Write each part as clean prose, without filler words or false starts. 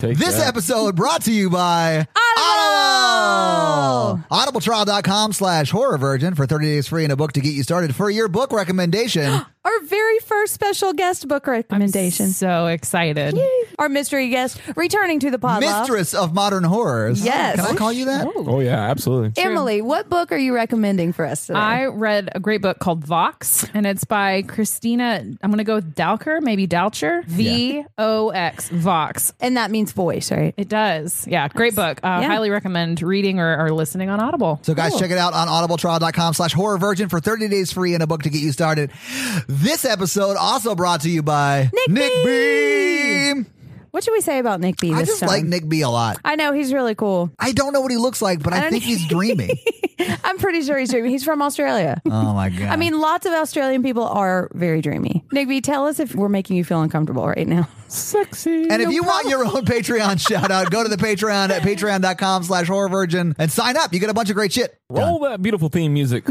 This episode brought to you by Audible! Audibletrial.com/horror virgin for 30 days free and a book to get you started. For your book recommendation, our very first special guest book recommendation. I'm so excited. Yay. Our mystery guest returning to the pod. Mistress of Modern Horrors. Yes. Can I call you that? Oh, yeah, absolutely. Emily, what book are you recommending for us today? I read a great book called Vox, and it's by Christina, I'm going to go with Dalcher, maybe Dalcher. V-O-X, Vox. And that means voice, right? It does. Yeah, great book. Highly recommend reading or listening on Audible. So guys, check it out on audibletrial.com/horror virgin for 30 days free and a book to get you started. This episode also brought to you by Nick B. What should we say about Nick B I this just time? like Nick B a lot. I know, he's really cool. I don't know what he looks like, but I think he's dreamy. I'm pretty sure he's dreamy. He's from Australia. Oh my God. I mean, lots of Australian people are very dreamy. Nick B, tell us if we're making you feel uncomfortable right now. Sexy. And if you want your own Patreon shout out, go to the Patreon at patreon.com/horror virgin and sign up. You get a bunch of great shit. Roll that beautiful theme music.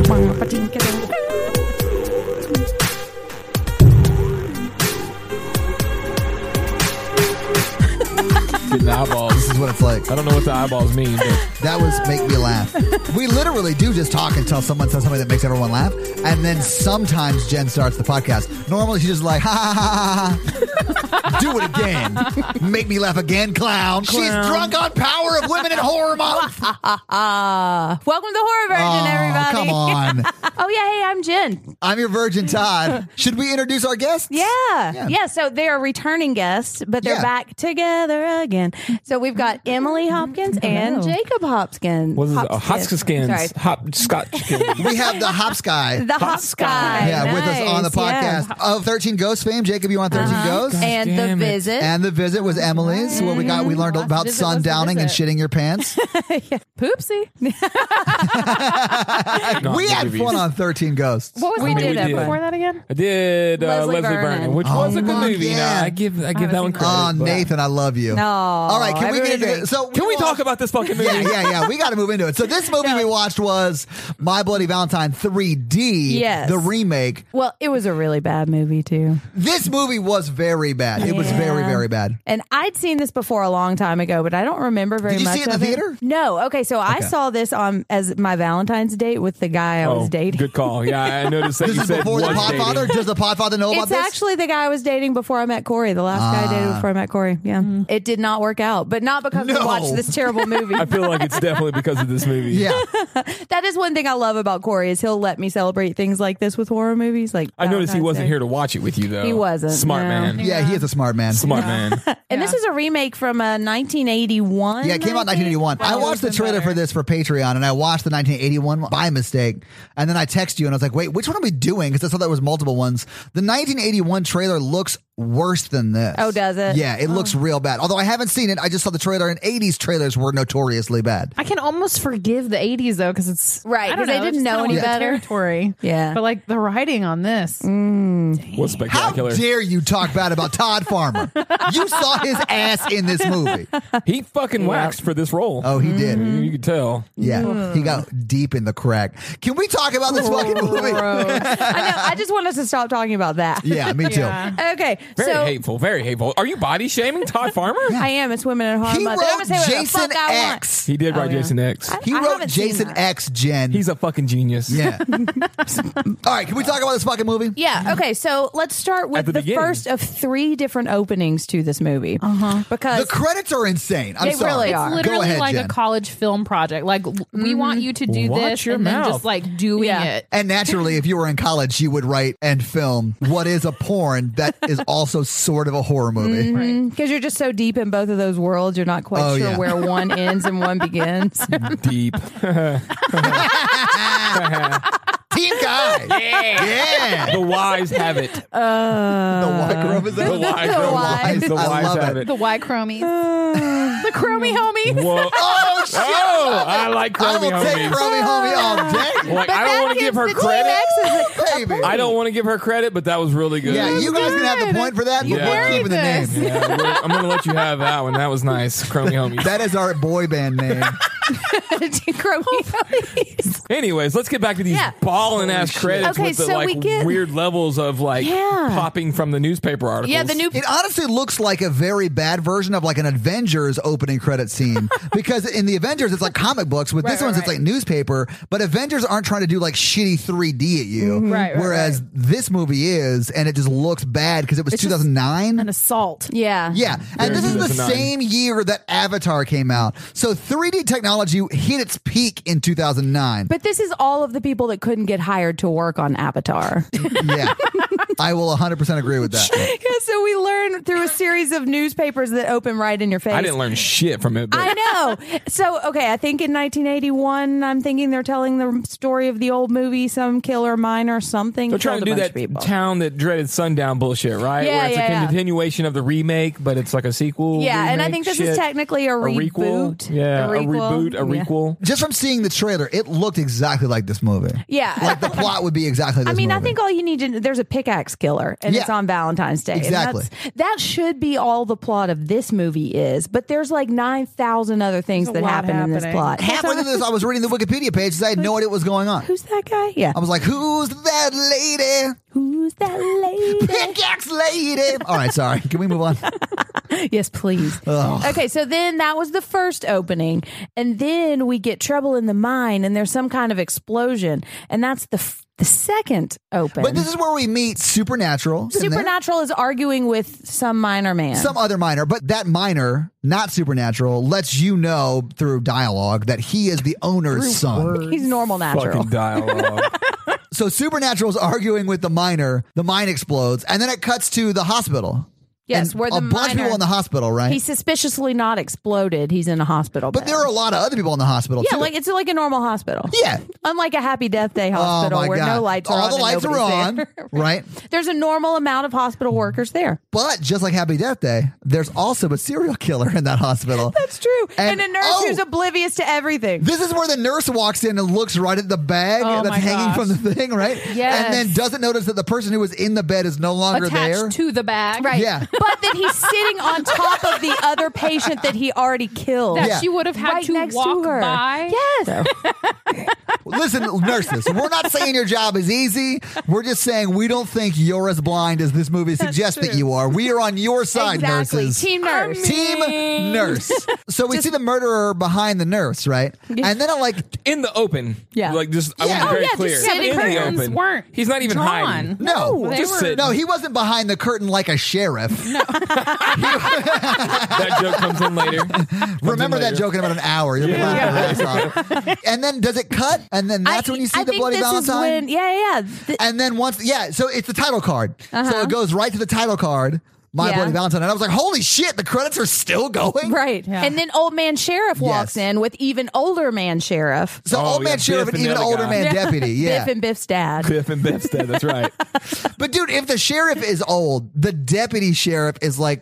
Getting eyeballs. This is what it's like. I don't know what the eyeballs mean, but That was make me laugh. We literally do just talk until someone says something that makes everyone laugh. And then sometimes Jen starts the podcast. Normally she's just like, ha ha ha ha. Do it again. Make me laugh again, clown. She's drunk on Power of Women in Horror Month. Welcome to Horror Virgin, everybody. Come on. Oh, yeah. Hey, I'm Jen. I'm your virgin Todd. Should we introduce our guests? Yeah. So they are returning guests, but they're back together again. So we've got Emily Hopkins and Jacob Hopkins. what is it? Hopskins. Sorry. Hopscotchkins. We have the Hop Sky. The Hop Sky. Yeah, with us on the Nice, podcast of 13 Ghosts fame. Jacob, you on 13 Ghosts? And The Damn it. Visit. And The Visit was Emily's, where we learned Last about visit was The sundowning and Visit. shitting your pants. Poopsie. We had fun on 13 Ghosts. What was I the mean, one we did. before that again? I did Leslie Leslie Vernon. Vernon, which was a good fuck movie. yeah. I give that one credit. Oh, but- Nathan, I love you. No. All right, can we get into Everybody it? So Can we talk about this fucking movie? Yeah. We got to move into it. So this movie we watched was My Bloody Valentine 3D, Yes. the remake. Well, it was a really bad movie, too. This movie was very bad. It was very, Yeah. very bad. And I'd seen this before a long time ago, but I don't remember very Did you much see it in of the theater? No. Okay, so I saw this as my Valentine's date with the guy I was dating. Good call. Yeah, I noticed that This you is said before the was Podfather. dating. Does the Podfather know about It's this? actually the guy I was dating before I met Corey. The last guy I dated before I met Corey. Yeah. It did not work out, but not because we No. watched this terrible movie. I feel like it's definitely because of this movie. Yeah. That is one thing I love about Corey is he'll let me celebrate things like this with horror movies. Like I noticed he Valentine's wasn't Day. here to watch it with you, though. He wasn't, Smart no. man. Yeah, he is a smart man. Smart man. And this is a remake from 1981. Yeah, it came out in 1981. I watched the trailer for this for Patreon, and I watched the 1981 one by mistake. And then I texted you, and I was like, wait, which one are we doing? Because I saw there was multiple ones. The 1981 trailer looks worse than this. Oh, does it? Yeah, it looks real bad. Although I haven't seen it. I just saw the trailer, and 80s trailers were notoriously bad. I can almost forgive the 80s though, because it's Right, I don't 'cause they know, didn't it's know kinda any like the better. territory. Yeah. But like the writing on this, Was How spectacular. dare you talk bad about Todd Farmer? You saw his ass in this movie. He fucking waxed for this role. Oh, he did. You could tell. Yeah, he got deep in the crack. Can we talk about this fucking movie? I know. I just want us to stop talking about that. Yeah, me too. Yeah. Okay. Very so hateful. Very hateful. Are you body shaming Todd Farmer? I am. It's Women in Horror He Month. I'm wrote gonna say whatever the Jason fuck I want. X. He did write yeah. Jason X. He I wrote haven't seen Jason that. X, Jen. He's a fucking genius. Yeah. All right, can we talk about this fucking movie? Yeah. Okay. So let's start with At the the beginning. first of 3 different openings to this movie. Because The credits are insane. I'm They sorry. really it's are. Go literally ahead, like Jen. a college film project. Like we want you to do Watch this your and then mouth. just like doing Yeah. it. And naturally, if you were in college, you would write and film what is a porn that is also sort of a horror movie. because you're just so deep in both of those worlds, you're not quite Oh, sure yeah. where one ends and one begins. Deep. Team guy. Yeah. The wise have it. The white girl is that? The wise. The wise. The I wise love have it. it. The Y chromies. the chromie homies. Whoa. Oh, shit. Oh, I like I Chromie will take homies. Chromie Homie all day. Like, I don't want to give her credit. Baby. I don't want to give her credit, but that was really good. Yeah, you guys can have the point for that, but Yeah. we're keeping the name. Yeah, I'm going to let you have that one. That was nice. Chromie homies. That is our boy band name. Anyways, let's get back to these balling ass credits with the weird levels of popping from the newspaper articles. Yeah, It honestly looks like a very bad version of like an Avengers opening credit scene because in the Avengers it's like comic books. With this one's it's like newspaper, but Avengers aren't trying to do like shitty 3D at you. Whereas this movie is, and it just looks bad because it was 2009. An assault. Yeah. And this is the same year that Avatar came out. So 3D technology hit its peak in 2009. But this is all of the people that couldn't get hired to work on Avatar. Yeah. I will 100% agree with that. So we learned through a series of newspapers that open right in your face. I didn't learn shit from it. But. I know. So, okay, I think in 1981, I'm thinking they're telling the story of the old movie, some killer miner or something. They're trying to do that town that dreaded sundown bullshit, right? Yeah, where it's a continuation of the remake, but it's like a sequel. Yeah, and I think this is technically a reboot. Yeah, a requel. Just from seeing the trailer, it looked exactly like this movie. Yeah. Like the plot would be exactly this movie. I think all you need to there's a pickaxe killer, and it's on Valentine's Day. Exactly. And that should be all the plot of this movie is, but there's like 9,000 other things that happen in this plot. Halfway through this, I was reading the Wikipedia page because I had no idea what was going on. Who's that guy? Yeah. I was like, who's that lady? Who's that lady? Pickaxe lady. All right, sorry. Can we move on? Yes, please. Okay, so then that was the first opening, and then we get trouble in the mine, and there's some kind of explosion, and that's the second open. But this is where we meet Supernatural. Supernatural is arguing with some miner man. Some other miner, but that miner, not Supernatural, lets you know through dialogue that he is the owner's son. He's normal natural. Fucking dialogue. So Supernatural is arguing with the miner, the mine explodes, and then it cuts to the hospital. Yes, and where the a bunch of people in the hospital, right? He's suspiciously not exploded. He's in a hospital But bed. there are a lot of other people in the hospital, too. like it's like a normal hospital. Yeah. Unlike a Happy Death Day hospital where no lights are on. All the lights are on, right? There's a normal amount of hospital workers there. But just like Happy Death Day, there's also a serial killer in that hospital. That's true. And a nurse who's oblivious to everything. This is where the nurse walks in and looks right at the bag that's hanging from the thing, right? Yes. And then doesn't notice that the person who was in the bed is no longer attached there. to the bag. Right. Yeah. But that he's sitting on top of the other patient that he already killed. That she would have had Right to next walk to her. by. Yes. Listen, nurses, we're not saying your job is easy. We're just saying we don't think you're as blind as this movie suggests that you are. We are on your side, Exactly. nurses. Team nurse. Team nurse. So we see the murderer behind the nurse, right? And then in the open. Yeah. Like just I want to be very just clear. sitting In the curtains open. weren't He's not even drawn. hiding. No, They just were- sitting. no, he wasn't behind the curtain like a sheriff. That joke comes in later. Remember that joke in about an hour. You'll be laughing your ass off. And then does it cut? And then that's when you see I the think bloody this Valentine? Is when, And then so it's the title card. So it goes right to the title card, My Bloody Valentine. And I was like, holy shit, the credits are still going? Right. Yeah. And then Old Man Sheriff walks in with even older man sheriff. So Old Man Sheriff Biff and even the other older guy. man deputy. Yeah. Biff and Biff's dad. Biff and Biff's dead. That's right. But dude, if the sheriff is old, the deputy sheriff is like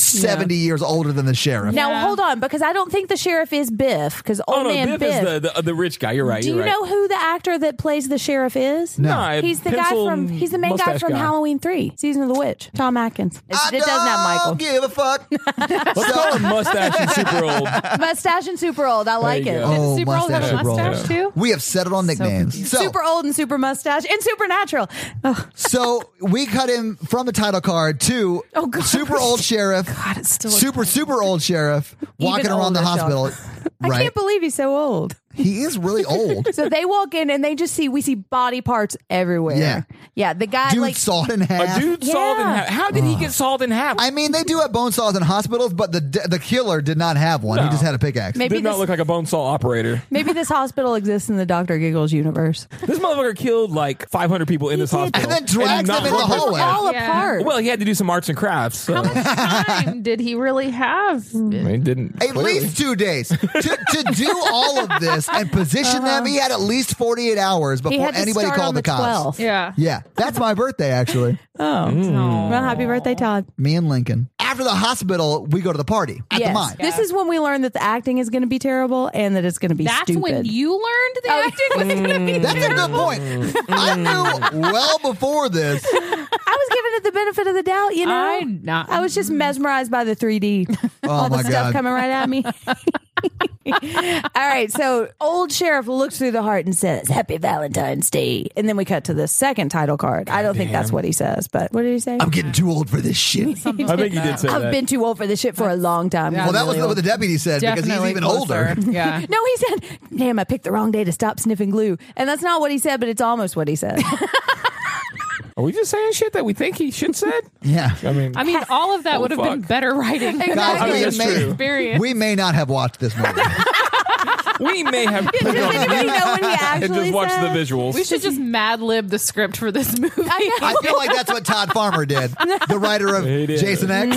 70 years older than the sheriff. Now, hold on, because I don't think the sheriff is Biff, because Old Man Biff is the rich guy. You're right. Do you know who the actor that plays the sheriff is? No. He's the he's the main guy from Halloween 3, Season of the Witch. Tom Atkins. It doesn't have Michael. Give a fuck. Let's call him Mustache and Super Old. Mustache and super old. I like you it. go. Oh, Super Old have a Super Old. mustache too? We have settled on nicknames. So, Super old and super mustache and supernatural. Oh, so we cut him from the title card to God. super old sheriff, God, it's still super old sheriff walking around the older hospital. I Right. can't believe he's so old. He is really old. So they walk in and we see body parts everywhere. Yeah. Yeah. The guy Dude sawed in half. A dude sawed in half. How did he get sawed in half? I mean, they do have bone saws in hospitals, but the killer did not have one. He No. just had a pickaxe. Maybe Did not look like a bone saw operator. maybe this hospital exists in the Dr. Giggles universe. This motherfucker killed like 500 people in this hospital. And then drags not them in the one person- hallway. All Yeah. apart. Well, he had to do some arts and crafts. So. How much time did he really have? He didn't. At clearly. least 2 days. To do all of this and position them, he had at least 48 hours He before had to anybody start on called the cops. 12th. Yeah. Yeah, that's my birthday, actually. Oh. Well, happy birthday, Todd. Me and Lincoln. After the hospital, we go to the party at the mine. This is when we learn that the acting is going to be terrible and that it's going to be That's stupid. when you learned the acting was going to be That's a good point. I knew well before this. I was giving it the benefit of the doubt, you know? I'm not. I was just mesmerized by the 3D. Oh All the my stuff God. coming right at me. All right, so old sheriff looks through the heart and says, "Happy Valentine's Day." And then we cut to the second title card. I don't think that's what he says, but what did he say? I'm getting too old for this shit. I think he did say that. I've been too old for this shit for a long time. Well, that was what the deputy said because he's even older. Yeah. No, he said, "Damn, I picked the wrong day to stop sniffing glue." And that's not what he said, but it's almost what he said. Are we just saying shit that we think he should said? Yeah. I mean, all of that would have been better writing. Exactly. Guys, I mean, that's true. Experience. we may not have watched this movie. we may have Does anybody know what he and actually just watch said? the visuals. We should just Mad Lib the script for this movie. I feel like that's what Todd Farmer did, the writer of He did. Jason X.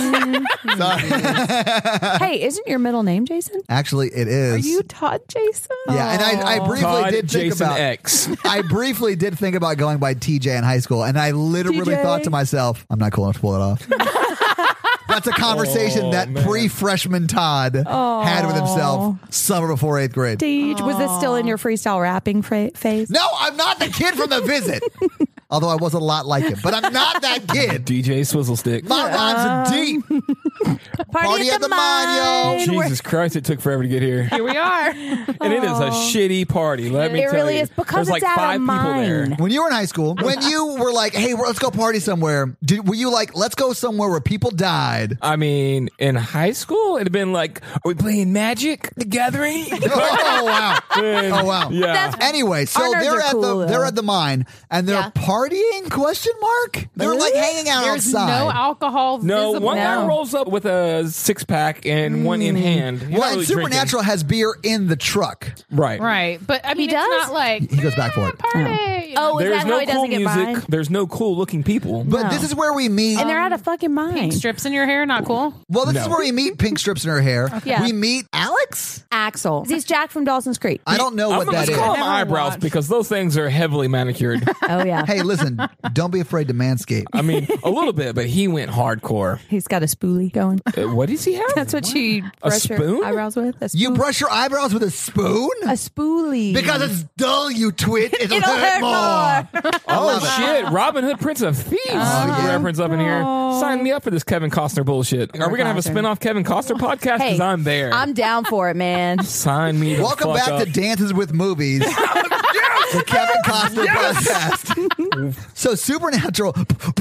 Sorry. Hey, isn't your middle name Jason? Actually, it is. Are you Todd Jason? Yeah, and I briefly Todd did think Jason about X. I briefly did think about going by TJ in high school, and I literally TJ. thought to myself, I'm not cool enough to pull it off. That's a conversation that pre-freshman Todd had with himself summer before 8th grade. Was this still in your freestyle rapping phase? No, I'm not the kid from The Visit. Although I was a lot like him, but I'm not that kid. DJ Swizzlestick. My rhymes are deep. Party at the mine, yo. Jesus Christ, it took forever to get here. Here we are. And it is a shitty party, let me It tell really you. is because There's it's like out 5 of people there. mine. When you were in high school, when you were like, hey, let's go party somewhere, were you like, let's go somewhere where people died? I mean, in high school, it'd have been like, are we playing Magic the Gathering? Oh, wow. Oh, wow. Yeah. Anyway, so Our nerds they're are at cool, they're though. at the mine and they're Yeah. partying? Question mark? They're like hanging out There's outside. no alcohol No, visible. one guy rolls up with a 6-pack and one in hand. He's Well, not and really Supernatural has beer in the truck. drinking. Right. Right. But I mean, He it's does? not like He goes back for it. party. Oh, is There's that no how he cool doesn't get music. mine? There's no cool looking people. But No. this is where we meet. And they're at a fucking mine. Pink strips in your hair, not cool. Well, this is No. where we meet Pink Strips in her hair. Yeah. We meet Alex? Axel. He's Jack from Dawson's Creek. I don't know I'm what gonna that just is. call them Never eyebrows watched. because those things are heavily manicured. Oh, yeah. Hey, listen, don't be afraid to manscape. I mean, a little bit, but he went hardcore. He's got a spoolie going. What does he have? That's what she brush her spoon? eyebrows with. A You spoon- brush your eyebrows with a spoon? a spoolie. Because it's dull, you twit. It'll hurt more. Oh shit! Robin Hood, Prince of Thieves yeah. reference up in here. Sign me up for this Kevin Costner bullshit. Are we gonna have a Costner. spin-off Kevin Costner podcast? Because Hey, I'm there. I'm down for it, man. Sign me. The Welcome fuck back up. to Dances with Movies. The Kevin Costner podcast. So Supernatural.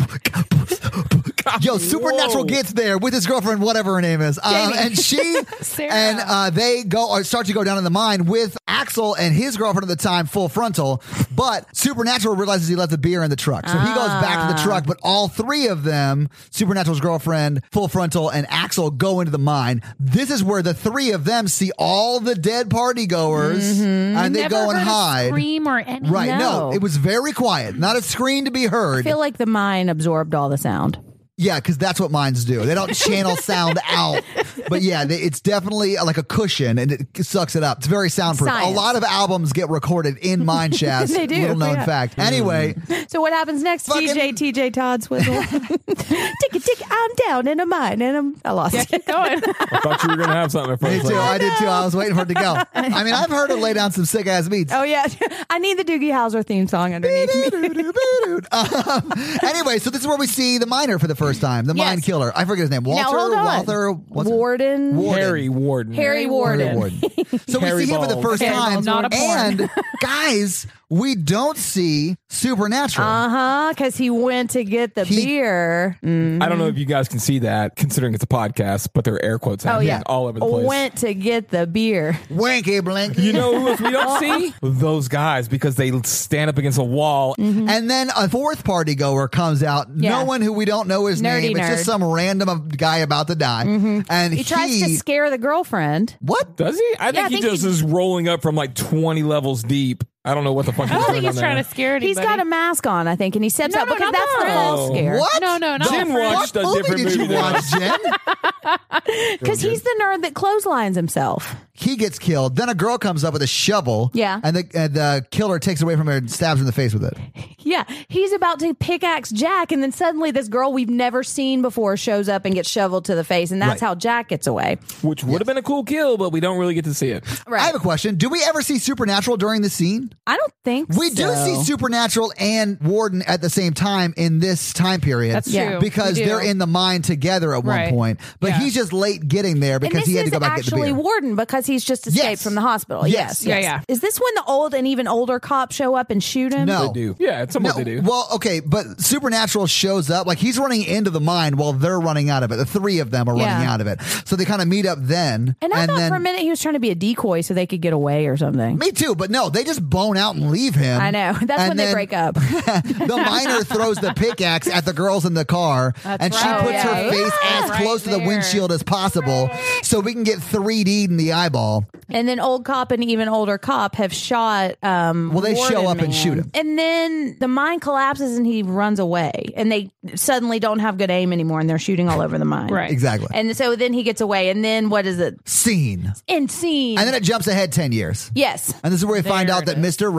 Yo, Supernatural Whoa. gets there with his girlfriend, whatever her name is, and she Sarah. and they go or start to go down in the mine with Axel and his girlfriend at the time, Full Frontal. But Supernatural realizes he left the beer in the truck, so he goes back to the truck. But all 3 of them, Supernatural's girlfriend, Full Frontal, and Axel, go into the mine. This is where the 3 of them see all the dead party goers, and they Never go and heard a hide. scream or anything. Right? No, No. it was very quiet, not a scream to be I heard. feel like the mine absorbed all the sound. Yeah, because that's what mines do. They don't channel sound out. But yeah, it's definitely like a cushion and it sucks it up. It's very soundproof. Science. A lot of albums get recorded in mine shafts. They do, Little known yeah. fact. Anyway, So what happens next? Fucking- TJ Todd Swizzle. tick, I'm down in a mine and I lost it. Keep going. I thought you were gonna have something. me First. too. I did too. I was waiting for it to go. I mean, I've heard her lay down some sick ass beats. Oh yeah, I need the Doogie Howser theme song underneath me. Anyway, so this is where we see the miner for the first time. The mine Yes. killer. I forget his name. Now hold on. Walther. What's it? Warden. Harry Warden. Harry Warden. Warden. So Harry we see him for the Balls. first Harry time. Balls, not a porn. And guys, we don't see Supernatural. Because he went to get the He- beer. I don't know if you guys can see that, considering it's a podcast, but there are air quotes Oh happening yeah, all over the place. Went to get the beer. Wanky blank. You know who else we don't see? Those guys, because they stand up against a wall. And then a 4th party goer comes out. Yeah. No one who we don't know his Nerdy name. It's just nerd. some random guy about to die. And He tries to scare the girlfriend. What? Does he? I think I he think just he- is rolling up from like 20 levels deep. I don't know what the fuck I don't he's think doing he's on trying there. to scare anybody. He's got a mask on, I think, and he steps No, up no, because no, that's no. friend all scared. What? No, not Jen friend. watched a What movie different did movie you than watch, us. Jen? Because he's the nerd that clotheslines himself. He gets killed. Then a girl comes up with a shovel. Yeah. And the killer takes it away from her and stabs her in the face with it. Yeah, he's about to pickaxe Jack, and then suddenly this girl we've never seen before shows up and gets shoveled to the face, and that's how Jack gets away. Which would have been a cool kill, but we don't really get to see it. Right. I have a question. Do we ever see Supernatural during the scene? I don't think we do see Supernatural and Warden at the same time in this time period. That's true. Because they're in the mine together at one point. But he's just late getting there because he had to go back and get the beer. Actually Warden because he's just escaped from the hospital. Yes. Yeah. Is this when the old and even older cops show up and shoot him? No. They do. Yeah, it's somewhat they do. Well, okay, but Supernatural shows up. Like, he's running into the mine while they're running out of it. The three of them are running out of it. So they kind of meet up then. And I thought for a minute he was trying to be a decoy so they could get away or something. Me too, but no, they just bone out and leave him. I know. That's when they break up. The miner throws the pickaxe at the girls in the car, and she puts her face as close to the windshield as possible so we can get 3D'd in the eyeball. And then old cop and even older cop have shot they show up and shoot him. And then the mine collapses and he runs away. And they suddenly don't have good aim anymore and they're shooting all over the mine. Right. Exactly. And so then he gets away. And then what is it? Scene. And then it jumps ahead 10 years. Yes. And this is where we find out that Mr.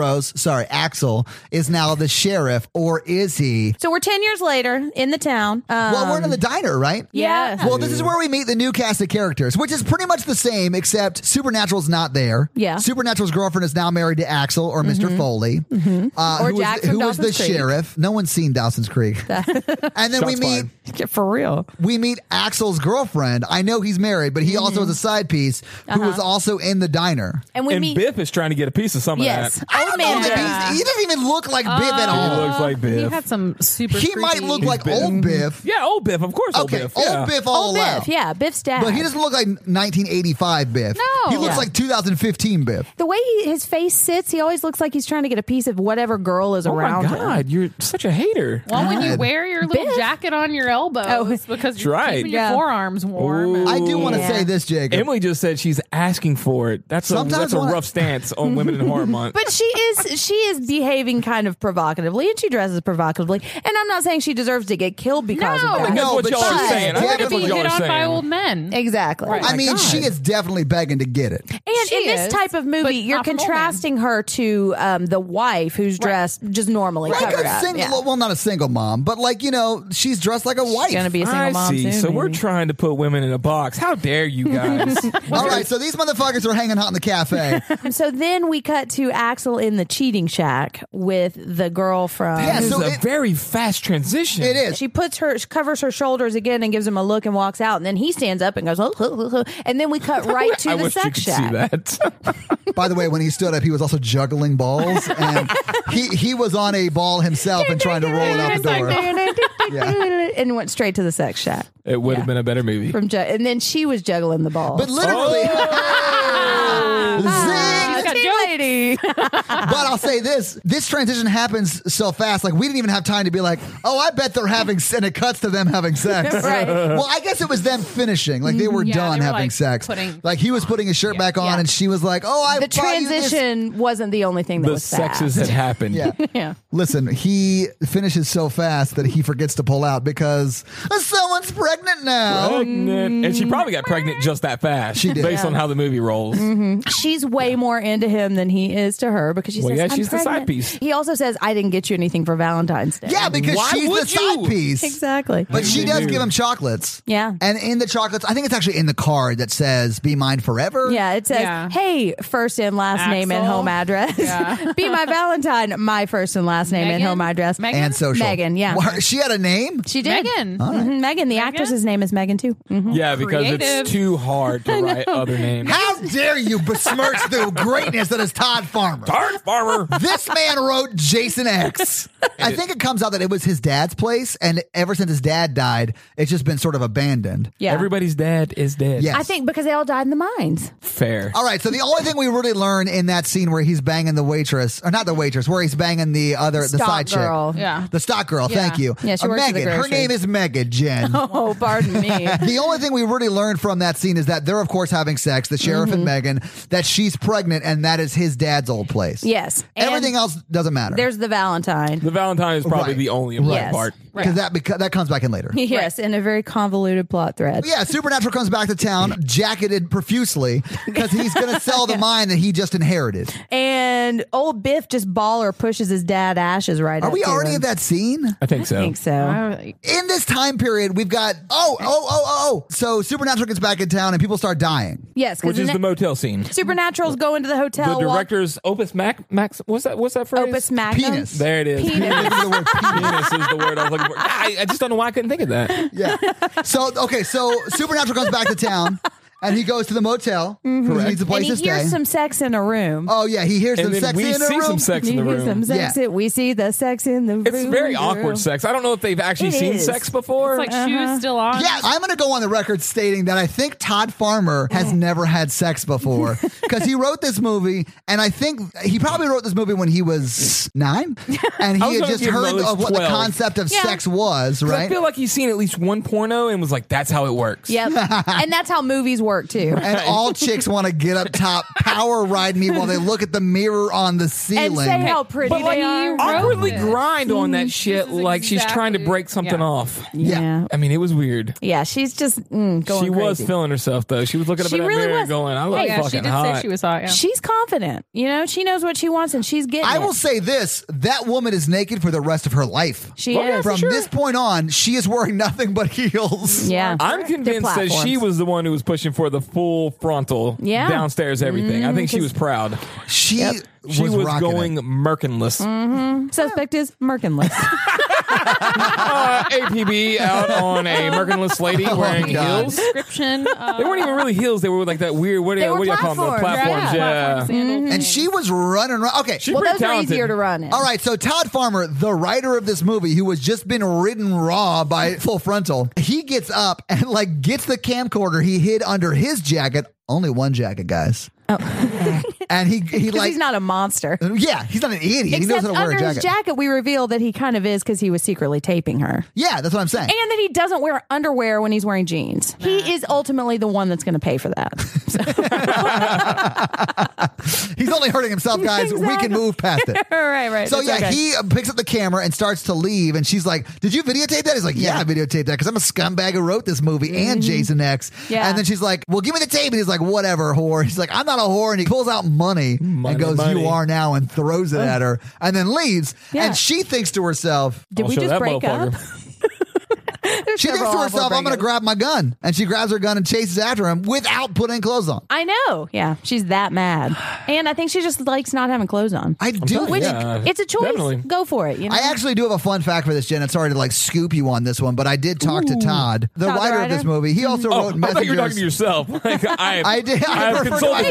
Axel, is now the sheriff, or is he? So we're 10 years later in the town. Well, we're in the diner, right? Yeah. Well, this is where we meet the new cast of characters, which is pretty much the same, except Supernatural's not there. Yeah. Supernatural girlfriend is now married to Axel, or Mr. Foley. Or Jack from who was the Dawson's Creek. sheriff. No one's seen Dawson's Creek. And then we meet... For real. We meet Axel's girlfriend. I know he's married, but he also has a side piece who was also in the diner. And Biff is trying to get a piece of some of that. Old man He doesn't even look like Biff at all. He looks like Biff. He had some super He might look like old Biff. Yeah, old Biff. Of course, old Okay, Biff. old Biff all Old allowed. Biff, yeah. Biff's dad. But he doesn't look like 1985 Biff. No. He looks like 2015 Biff. The way his face sits, he always looks like he's trying to get a piece of whatever girl is Oh around my God, him. you're such a hater. Well, when you God. wear your little Biff. jacket on your elbows because you're right. keeping your forearms warm. Ooh. I do want to Yeah. say this, Jacob. Emily just said she's asking for it. That's a rough stance on Women in Horror Month. But she is behaving kind of provocatively, and she dresses provocatively. And I'm not saying she deserves to get killed because of that. That's what but y'all are she's saying. I think that's definitely what y'all Hit are on by saying. old men. Exactly. Right. I mean, God. she is definitely begging to get it. And She in this is, type of but movie, you're not from old contrasting her to the wife who's dressed just normally Like covered a up. single, Yeah. well, not a single mom, but like, she's dressed like a wife. She's gonna be a single I mom see. soon. So we're maybe. trying to put women in a box. How dare you guys? All right, so these motherfuckers are hanging out in the cafe. So then we cut to Axel in the cheating shack with the girl from. Yeah, This so is a very fast transition. It is. She covers her shoulders again and gives him a look and walks out. And then he stands up and goes, "Oh, oh, oh, oh." And then we cut right to I the wish sex you could shack. see that. By the way, when he stood up, he was also juggling balls, and he was on a ball himself and trying to roll it out the door. And went straight to the sex shack. It would have been a better movie. And then she was juggling the ball. But literally, zing! lady. But I'll say this transition happens so fast. Like, we didn't even have time to be like, oh, I bet they're having, and it cuts to them having sex. Right. Well, I guess it was them finishing. Like, they were done they were, having like, sex. putting- Like, he was putting his shirt back on, and she was like, oh, I The bought you this. transition wasn't the only thing that The was sexes fast. had happened. Yeah. Yeah. Listen, he finishes so fast that he forgets to pull out because someone's pregnant now. Pregnant. And she probably got pregnant just that fast. She did. Based on how the movie rolls. She's way more into him than he is to her because she Well, says, yeah, I'm she's the side pregnant. piece. He also says, I didn't get you anything for Valentine's Day. Yeah, because Why she's the would side you? piece. Exactly. But she They does do. give him chocolates. Yeah. And in the chocolates, I think it's actually in the card that says, be mine forever. Yeah, it says, Yeah. hey, first and last name and Axel. home address. Yeah. Be my Valentine, my first and last name and Megan? home address. Megan? And social. Megan, yeah. Well, she had a name? She did. Megan. Mhm, Megan. The actress's name is Megan, too. Mhm. Yeah, because Creative. it's too hard to write other names. How dare you besmirch the greatness that is Todd Farmer? Darn farmer. This man wrote Jason X. I think it comes out that it was his dad's place, and ever since his dad died, it's just been sort of abandoned. Yeah. Everybody's dad is dead. Yes. I think because they all died in the mines. Fair. All right, so the only thing we really learn in that scene where he's banging the waitress, or not the waitress, where he's banging the Stock side girl. chick. Yeah. The stock girl, thank you. Yeah, she works at the Megan. Her grocery. name is Megan, Jen. Oh, pardon me. The only thing we really learned from that scene is that they're, of course, having sex, the sheriff and Megan, that she's pregnant, and that is his dad's old place. Yes. And Everything else doesn't matter. There's the Valentine. The Valentine is probably Right. the only important Yes. part. because that comes back in later. Yes, in a very convoluted plot thread. Yeah, Supernatural comes back to town, jacketed profusely, because he's going to sell the mine that he just inherited. And old Biff just baller pushes his dad ashes right up. Are we already him. at that scene? I think so. I think so. In this time period, we've got so Supernatural gets back in town and people start dying. Yes, which is the motel scene. Supernatural's going to the hotel. The director's Opus Max. What's that phrase? Opus Magnum. Penis. There it is. Penis. Penis is the word I was looking for. I just don't know why I couldn't think of that. Yeah. So Supernatural comes back to town. And he goes to the motel. Mm-hmm. He needs a place and he to stay. hears some sex in a room. Oh, yeah. He hears some sex in a room. We see some sex in the room. We see the sex in the room. It's very awkward sex. I don't know if they've actually seen sex before. It's like shoes still on. Yeah, I'm going to go on the record stating that I think Todd Farmer has never had sex before because he wrote this movie, and I think he probably wrote this movie when he was 9, and he had just heard of what 12. the concept of sex was, right? I feel like he's seen at least one porno and was like, that's how it works. Yep. And that's how movies work, too. And all chicks want to get up top, power ride me while they look at the mirror on the ceiling. And say how pretty they are. Awkwardly grind on that shit like she's trying to break something off. Yeah. I mean, it was weird. Yeah, she's just going She was crazy. feeling herself, though. She was looking up in that mirror and going, I look fucking she did hot. say she was hot, yeah. She's confident. You know, she knows what she wants and she's getting I it. will say this, that woman is naked for the rest of her life. She is. From this point on, she is wearing nothing but heels. Yeah. I'm convinced that she was the one who was pushing for the full frontal, downstairs everything. I think she was proud. She was rocking going merkinless. Suspect is merkinless. APB out on a merkinless lady wearing heels. Description. They weren't even really heels. They were like that weird, what do you call them? The platforms. Yeah. And she was running around. Okay. She's Well, pretty those are talented. easier to run in. All right, so Todd Farmer, the writer of this movie, who has just been ridden raw by Full Frontal, he gets up and like gets the camcorder he hid under his jacket. Only one jacket, guys. Oh. And he like he's not a monster. Yeah, he's not an idiot. He knows Except how to wear a under jacket. his jacket, we reveal that he kind of is because he was secretly taping her. Yeah, that's what I'm saying. And that he doesn't wear underwear when he's wearing jeans. He is ultimately the one that's going to pay for that. He's only hurting himself, guys. We can move past it. Right. So It's yeah, okay. he picks up the camera and starts to leave, and she's like, "Did you videotape that?" He's like, "Yeah, I videotaped that because I'm a scumbag who wrote this movie and Jason X." Yeah. And then she's like, "Well, give me the tape," and he's like, "Whatever, whore." He's like, "I'm not a whore," and he pulls out money and goes, money. "You are now," and throws it at her, and then leaves. Yeah. And she thinks to herself, Did I'll we show just that break motherfucker. up? she thinks to herself, "I'm going to grab my gun," and she grabs her gun and chases after him without putting clothes on. I know. Yeah, she's that mad. And I think she just likes not having clothes on. I do. Which, Yeah, it's a choice. definitely. Go for it. You know? I actually do have a fun fact for this, Jen. And sorry to like scoop you on this one, but I did talk to Todd, the Todd, the writer of writer? this movie. He also Oh, wrote I thought you were talking Messengers. to yourself. Like, I did. I have referred to consulted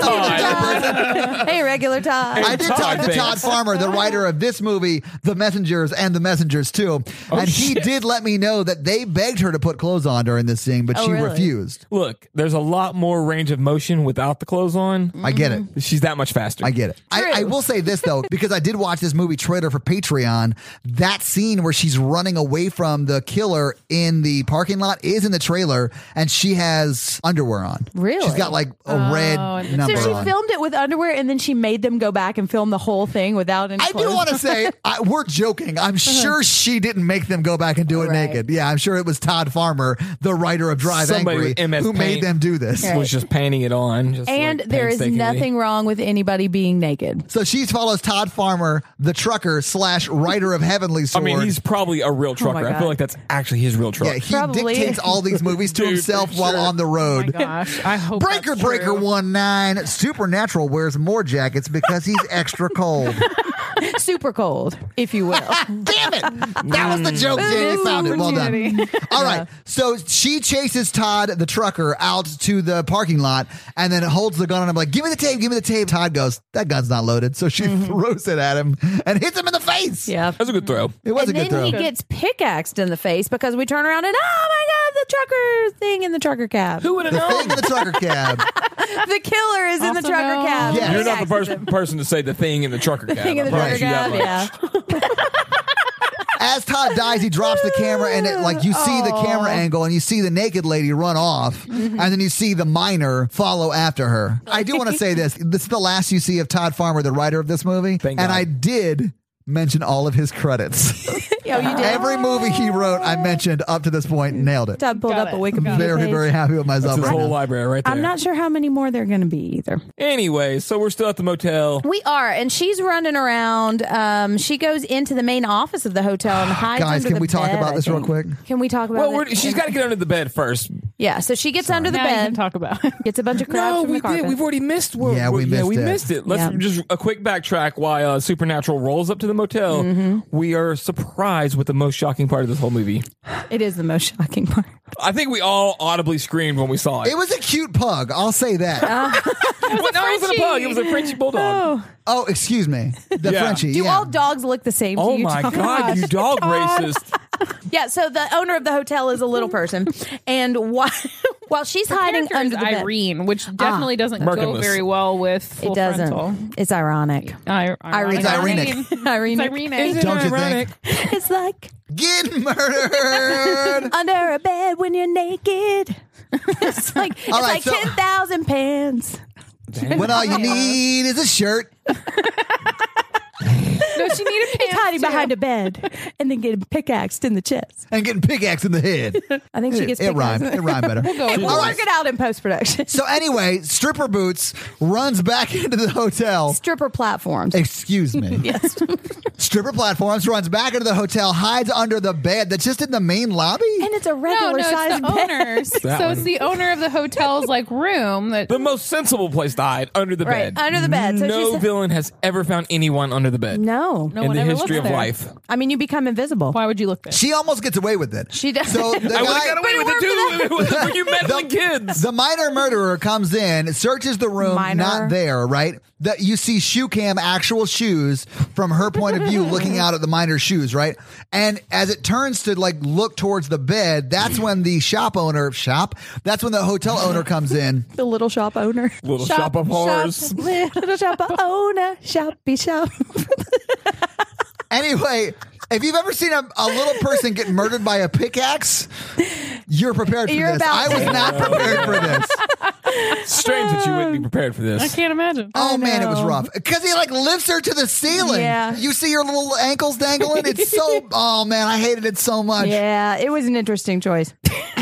myself. Todd. Hey, regular Todd. I did Todd talk to thinks. Todd Farmer, the writer of this movie, The Messengers, and The Messengers 2. And he shit. did let me know that they begged her to put clothes on during this scene, but she really? refused. Look, there's a lot more range of motion without the clothes on. I get it. She's that much faster. I get it. I will say this, though, because I did watch this movie trailer for Patreon. That scene where she's running away from the killer in the parking lot is in the trailer, and she has underwear on. Really? She's got like a red number So she on. filmed it with underwear and then she made them go back and film the whole thing without any I clothes. do want to say, we're joking. I'm sure she didn't make them go back and do it Right. naked. Yeah, I'm sure it was Todd Farmer, the writer of Drive Somebody Angry, with MS who made Paint. them do this. Was just painting it on. Just And like there is painstakingly. nothing wrong with anybody being naked. So she follows Todd Farmer, the trucker / writer of Heavenly I Sword. mean, he's probably a real trucker. I God. feel like that's actually his real truck. yeah, he Probably. dictates all these movies to Dude, himself for while sure. on the Oh my road. gosh. I hope Breaker that's Breaker true. 19. Supernatural wears more jackets because he's extra cold. Super cold, if you will. Damn it! That was the joke, Jay. You found it. Well done. Opportunity. All right. So she chases Todd, the trucker, out to the parking lot and then holds the gun on him like, "Give me the tape, give me the tape." Todd goes, "That gun's not loaded." So she throws it at him and hits him in the face. Yeah. That's a good throw. It was And a good then throw. he gets pickaxed in the face because we turn around and, oh my God, the trucker thing in the trucker cab. Who would have the known? thing in the trucker cab. The killer is in the Also trucker known- cab. Yeah. You're not the Pickaxes him. person to say the thing in the trucker cab. Thing in the I trucker promise you that cab, much. yeah. As Todd dies, he drops the camera and you see the camera angle and you see the naked lady run off and then you see the miner follow after her. I do want to say this. This is the last you see of Todd Farmer, the writer of this movie. Thank and God. I did mention all of his credits. Oh, you did? Every movie he wrote, I mentioned up to this point, nailed it. Todd pulled up a Wikipedia Very, page. very happy with myself. That's his whole library right there. I'm not sure how many more there are going to be either. Anyway, so we're still at the motel. We are, and she's running around. She goes into the main office of the hotel and hides Guys, under can the we talk bed, about this real quick? Can we talk about it? She's got to get under the bed first. Yeah, so she gets under the Now you bed, can talk about it. gets a bunch of crabs from the carpet. We've already missed. We missed it. Let's just a quick backtrack. While Supernatural rolls up to the motel, we are surprised with the most shocking part of this whole movie. It is the most shocking part. I think we all audibly screamed when we saw it. It was a cute pug. I'll say that. It wasn't a pug. It was a Frenchie bulldog. Oh, excuse me. The Yeah. Frenchie. Do yeah. all dogs look the same to Oh you? my Tom? God, you dog racist. Yeah, so the owner of the hotel is a little person, and while she's hiding Character under is the bed, Irene, which definitely doesn't go Merkinless. very well with full it doesn't. frontal. It's ironic. Irene. It's ironic. Irene. It's Irene. Don't you think? It's like Get murdered. under a bed when you're naked. It's like All right, it's like so- 10,000 pants. When all you need is a shirt. No, she needed He's pants hiding too. behind a bed and then getting pickaxed in the chest. And getting pickaxe in the head. I think she gets It pickaxed. rhymed. It rhymed better. We'll All work it out in post production. So anyway, Stripper Boots runs back into the hotel. Stripper platforms. Excuse me. Yes. Stripper platforms, runs back into the hotel, hides under the bed that's just in the main lobby. And it's a No, regular it's size the bed. owners. That So one. it's the owner of the hotel's like room that The most sensible place to hide, under the Right, bed. under the bed. So No she's villain has ever found anyone under the bed no. no in one the ever history looks of there. life. I mean, you become invisible. Why would you look there? She almost gets away with it. She does. So the I would have guy, got away with it too when you meddling kids. the minor murderer comes in, searches the room, Minor. not there, right? That you see shoe cam actual shoes from her point of view looking out at the miner's shoes, right? And as it turns to like look towards the bed, that's when the that's when the hotel owner comes in. The little shop owner. Little shop of horrors. Little shop owner. Shoppy shop. Anyway, if you've ever seen a little person get murdered by a pickaxe, you're prepared for You're this. about I was to. not prepared for this. Strange that you wouldn't be prepared for I this. can't imagine. Oh man, it was know. rough. Because he like lifts her to the ceiling. Yeah. You see her little ankles dangling. It's so. Oh man, I hated it so much. Yeah, it was an interesting choice.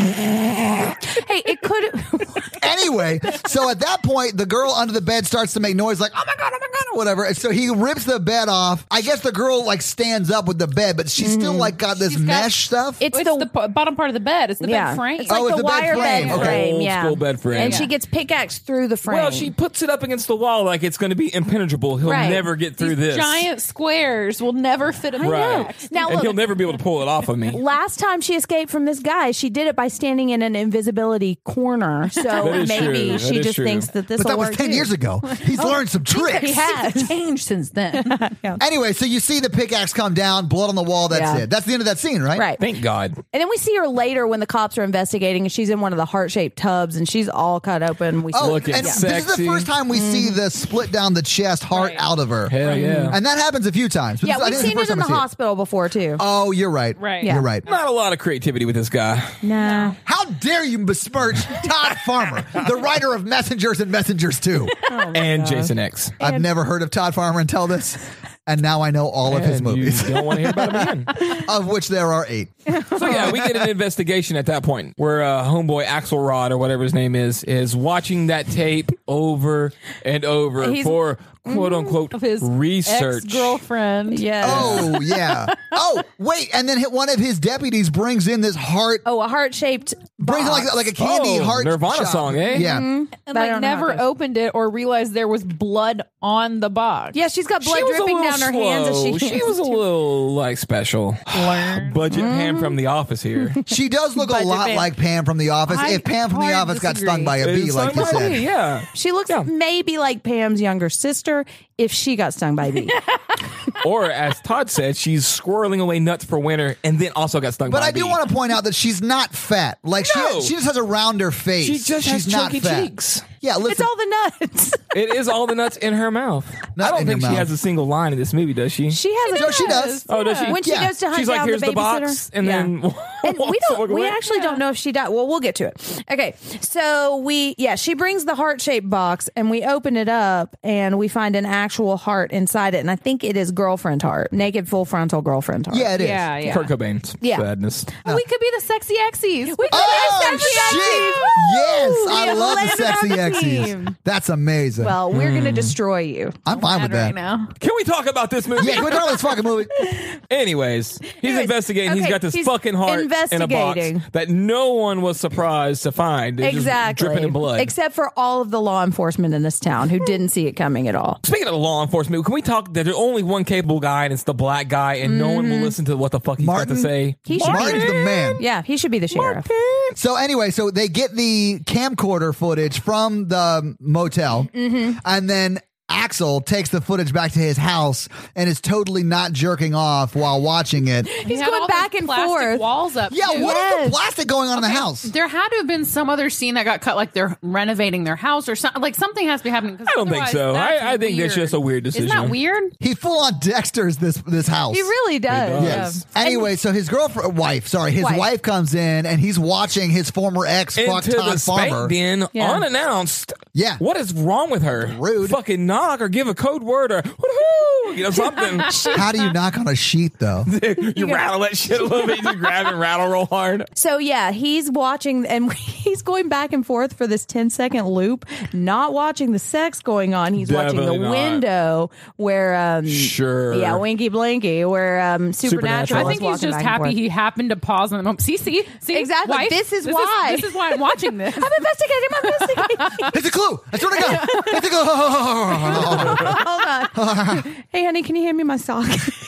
Hey, it could. Anyway, so at that point, the girl under the bed starts to make noise like, oh my God, or whatever. And so he rips the bed off. I guess the girl like stands up with the bed, but she's still like got this She's got- mesh stuff. It's It's the bottom part of the bed. It's the yeah. bed frame. It's like Oh, it's the the bed wire frame. bed Okay. frame. Old Yeah. school bed frame. And Yeah. she gets pickaxed through the frame. Well, she puts it up against the wall like it's going to be impenetrable. He'll Right. never get through These this. giant squares will never fit a Right. pickaxe. Now and look, he'll never be able to pull it off of me. last time she escaped from this guy, she did it by standing in an invisibility corner. So That is maybe true. That she is just true. thinks that this but will that was work 10 too. years ago. He's learned some tricks. He has. Changed since then. Anyway, so you see the pickaxe come down, blood on the wall. That's Yeah. it. That's the end of that scene, right? Right. Thank God. And then we see her later when the cops are investigating, and she's in one of the heart-shaped tubs, and she's all cut open. We see Oh, Looking and this is sexy. the first time we see the split down the chest heart Right. out of her. Hell yeah. And that happens a few times. But yeah, this- I we've think seen this is it in the the first time we see hospital before too. Oh, you're right. Right. Yeah. You're right. Not a lot of creativity with this guy. Nah. How dare you besmirch Todd Farmer, the writer of Messengers and Messengers 2? And Jason X. I've never heard of Todd Farmer until this, and now I know all of his And you movies, don't want to hear about him again. of which there are 8. So yeah, we get an investigation at that point where homeboy Axelrod or whatever his name is watching that tape over and over He's- for quote unquote Of his research. ex-girlfriend. Yeah. Oh, yeah. Oh, wait, and then one of his deputies brings in this heart, Oh, a heart-shaped brings in box. like a candy Oh, heart Nirvana shop. song, eh? Yeah. And But I like don't know never how it goes. opened it or realized there was blood on the box. Yeah, she's got blood She was a dripping little down her hands as slow. she She was a little like special. Budget Pam from The Office here. She does look a Budget lot Pam. like Pam from The Office. I If Pam from The hard Office got disagree. stung by a bee, It's like you like said. me, yeah. She looks Yeah. maybe like Pam's younger sister if she got stung by a bee. Or as Todd said, she's squirreling away nuts for winter and then also got stung But by I a bee. do want to point out that she's not fat. Like No. she just has a rounder face. She just she's has not chunky fat. cheeks. Yeah, listen. It's all the nuts. It is all the nuts in her mouth. Not I don't in her think she mouth. has a single line in this movie, does she? She has a No, she does. Oh, does she? When she Yeah. goes to hunt She's like, down here's the the babysitter. box, and Yeah. then And we walks don't. We away. actually don't know if she died. Well, we'll get to it. Okay, so she brings the heart-shaped box, and we open it up, and we find an actual heart inside it, and I think it is girlfriend heart, naked full frontal girlfriend heart. Yeah, it is. Yeah. Kurt Cobain's Yeah. sadness. We could be the sexy X's. We could Oh, shit! Yes, I Yeah, love the landed on sexy the X's. team. That's amazing. Well, we're gonna destroy you. I'm fine with that. right now. Can we talk about this movie? Yeah, can we talk about this fucking movie? Anyways, he's investigating. He's okay, got this he's fucking heart in a box investigating. that no one was surprised to find. It's just Exactly. dripping in blood. Except for all of the law enforcement in this town who didn't see it coming at all. Speaking of law enforcement, can we talk that there's only one capable guy and it's the black guy and no one will listen to what the fuck he's got Martin? to say? He should Martin's be. the man. Yeah, he should be the sheriff. So anyway, so they get the camcorder footage from the motel, and then Axel takes the footage back to his house and is totally not jerking off while watching it. He's Had going all back these and plastic forth. walls up. Yeah, too. what is Yes. the plastic going on in the house? There had to have been some other scene that got cut, like they're renovating their house or something. Like something has to be happening. 'Cause I don't think otherwise so. that's I think that's weird. just a weird decision. Isn't that weird? He full on Dexter's this house. He really does. Yes. Anyway, so his his Wife. wife comes in and he's watching his former ex fuck Into Todd the spank Farmer. den Yeah. unannounced. Yeah. What is wrong with her? Rude. Fucking knock or give a code word or woohoo, something. How do you knock on a sheet though? You rattle that shit a little bit. You grab and rattle real hard. So yeah, he's watching and he's going back and forth for this 10-second loop, not watching the sex going on. He's watching Definitely the not. window where Sure. yeah, Winky Blinky, where Supernatural. I think is he's walking just back and happy forth. he happened to pause in the moment. See, Exactly. Wife? This is why. This is why I'm watching this. I'm investigating. It's a clue. I swear to God. It's a clue. Hold on. Hey, honey, can you hand me my sock?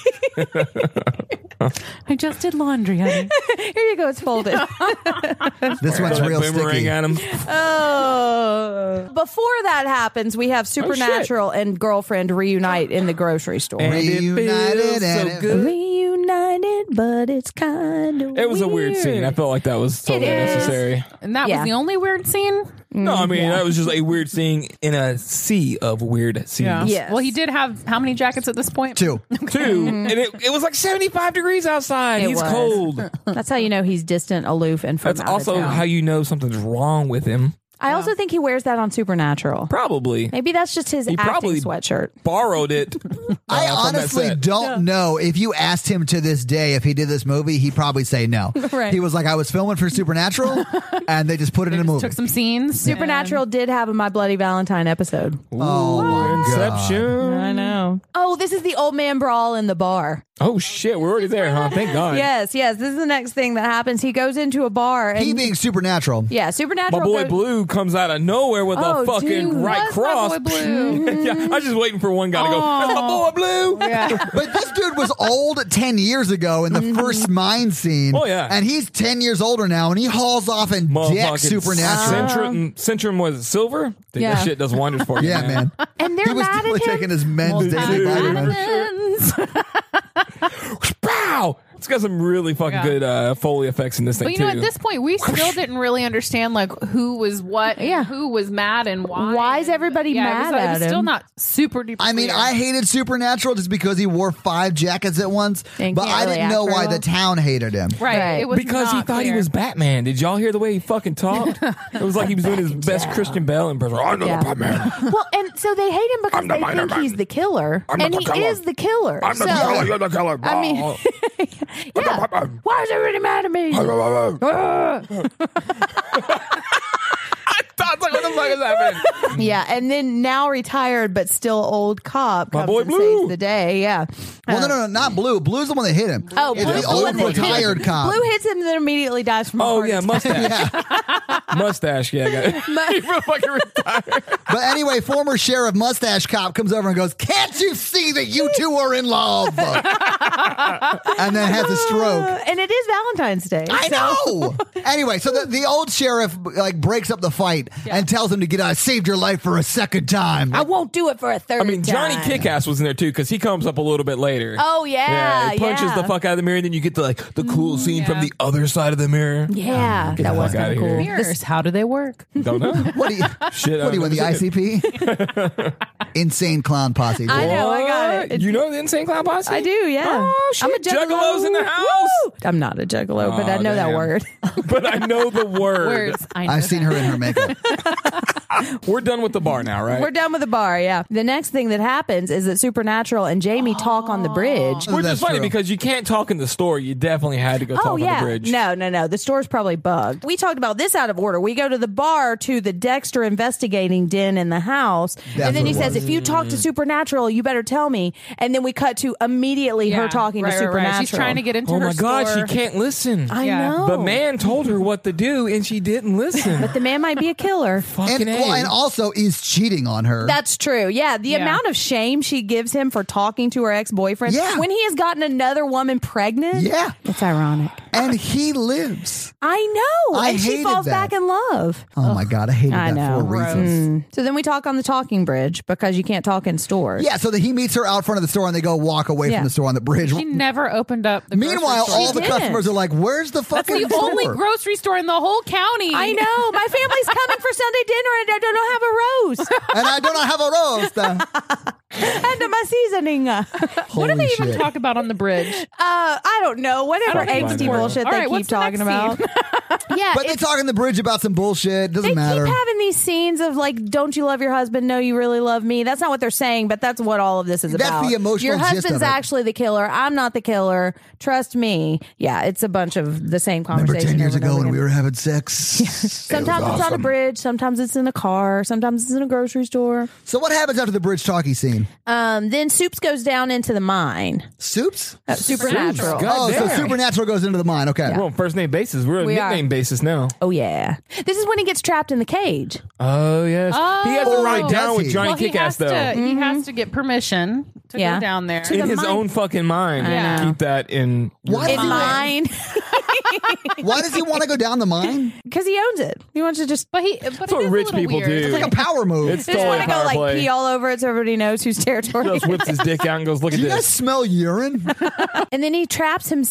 I just did laundry, honey. Here you go. It's folded. This one's Throw that real boomerang sticky. at him. Oh. Before that happens, we have Supernatural and girlfriend reunite in the grocery store. And it Reunited feels and so it- good. Reunited, but it's kind of It was a weird scene. I felt like that was totally It is. necessary. And that Yeah. was the only weird scene? No, I mean, that was just a weird scene in a sea of weird scenes. Yes. Well, he did have how many jackets at this point? 2. Two. And it was like 75 degrees outside. It He's was. cold. That's how you know he's distant, aloof, and from That's out of also town. how you know something's wrong with him. I also think he wears that on Supernatural. Probably. Maybe that's just his He acting probably sweatshirt. borrowed it. I from that honestly set. don't know if you asked him to this day if he did this movie, he'd probably say no. Right. He was like, I was filming for Supernatural, and they just put it in a movie. Took some scenes. Supernatural did have a My Bloody Valentine episode. Oh my Inception. I know. Oh, this is the old man brawl in the bar. Oh, shit. We're already there, huh? Thank God. Yes, yes. This is the next thing that happens. He goes into a bar and He being Supernatural. yeah, Supernatural. My boy goes- Blue comes out of nowhere with Oh, a fucking dude, right that's my cross. boy Blue. Yeah, I was just waiting for one guy to go, that's my boy Blue. But this dude was old 10 years ago in the first mine scene. Oh, yeah. And he's 10 years older now, and he hauls off and decks Motherfucking Supernatural. Centrum was it silver? Think Yeah. that shit does wonders for you. Yeah, man. and they're He was mad definitely at him. taking his men's daily vitamins. Pow! It's got some really fucking Yeah. good Foley effects in this thing But you too. know, at this point, we still didn't really understand like who was what, and Yeah. who was mad and why. Why is everybody mad it at was still him? not super duper. I mean, clear. I hated Supernatural just because he wore 5 jackets at once, And but can't I really didn't act know very why well. the town hated him. right. It was because he not thought he clear. was Batman. Did y'all hear the way he fucking talked? It was like he was doing his best Christian Bale impression. I'm not Yeah. the Batman. Well, and so they hate him because I'm the they minor think he's man. the killer, I'm and the he killer. is the killer. I'm the So- killer. You're the killer. I mean, yeah. Why is everybody mad at me? I was like, what the fuck is happening? Yeah, and then now retired but still old cop My comes boy and Blue. saves the day. Yeah. Well, no, not Blue. Blue's the one that hit him. Oh, it's Blue's the the old one that hit him. retired cop. Blue hits him and then immediately dies from a Oh heart yeah, attack. mustache. Mustache. Yeah, I got it. He real fucking retired. But anyway, former sheriff mustache cop comes over and goes, "Can't you see that you two are in love?" And then has a stroke. And it is Valentine's Day. I so- know. Anyway, so the old sheriff like breaks up the fight and tells him to get out. I saved your life for a second time. I won't do it for a third I mean, Johnny time. Kickass was in there too because he comes up a little bit later. Oh, yeah. he punches yeah. the fuck out of the mirror, and then you get the cool scene from the other side of the mirror. Yeah, Get that the was fuck kind outta of cool. here. Mirrors, how do they work? Don't know. What do you? Shit. What do you win the I've never seen it. ICP? Insane clown posse. I know, I got What? it. You know the Insane Clown Posse? I do, yeah. Oh shit! I'm a juggalo. Juggalos in the house. Woo! I'm not a juggalo, but I Oh, know that damn. word. But I know the word. Words. I know I've seen that. her in her makeup. We're done with the bar now, right? We're done with the bar, yeah. The next thing that happens is that Supernatural and Jamie talk on the bridge. Which is That's funny true. because you can't talk in the store. You definitely had to go talk Oh, on yeah. the bridge. No. The store's probably bugged. We talked about this out of order. We go to the bar to the Dexter investigating den in the house. That's and then what he it says, was. if you talk to Supernatural, you better tell me. And then we cut to immediately her talking to Supernatural. She's trying to get into Oh her my God, store. she can't listen. I Yeah. know. The man told her what to do, and she didn't listen. But the man might be a killer. Fucking A. and also is cheating on her. That's true. Yeah. The amount of shame she gives him for talking to her ex-boyfriend Yeah. when he has gotten another woman pregnant. Yeah. It's ironic. And he lives. I know. I and she hated falls that. back in love. Oh my God, I hated I that know. for reasons. So then we talk on the talking bridge because you can't talk in stores. Yeah, so that he meets her out front of the store and they go walk away Yeah. from the store on the bridge. She never opened up the Meanwhile, grocery store. all the didn't. customers are like, where's the That's fucking the only store? grocery store in the whole county. I know. My family's coming for Sunday dinner and I don't have a roast And I do not have a roast. and my seasoning. What do they even talk about on the bridge? I don't know. Whatever I don't angsty know. bullshit All they right, keep what's the talking next about. Yeah. But they talk on the bridge about some bullshit. Doesn't They matter. keep having these scenes of like, don't you love your husband? No, you really love me. That's not what they're saying, but that's what all of this is That's about. the emotional Your gist husband's of it. actually the killer. I'm not the killer. Trust me. Yeah, it's a bunch of the same Remember conversation. 10 years over and ago over when again. we were having sex? Sometimes it's on a bridge. Sometimes it's in a car. Sometimes it's in a grocery store. So what happens after the bridge talkie scene? Then Soups goes down into the mine. Soups? Supernatural. God Oh, so damn. Supernatural goes into the mine. Okay. We're on first name basis. We're on We are. nickname basis now. Oh yeah. This is when he gets trapped in the cage. Oh yes. He has to Oh, ride down does with he? Johnny Well, he Kickass has though. to. He has to get permission to Yeah. go down there. To In the his mine. own fucking mind. I know. Keep that in. Why In does, mine. why does he want to go down the mine? Because he owns it. He wants to just But he. But That's what rich people do. It's like a power move. It's just totally want a to go power like play. pee all over it so everybody knows whose territory. Just whips his dick out and goes, "Look at Do you guys this." smell urine? And then he traps him.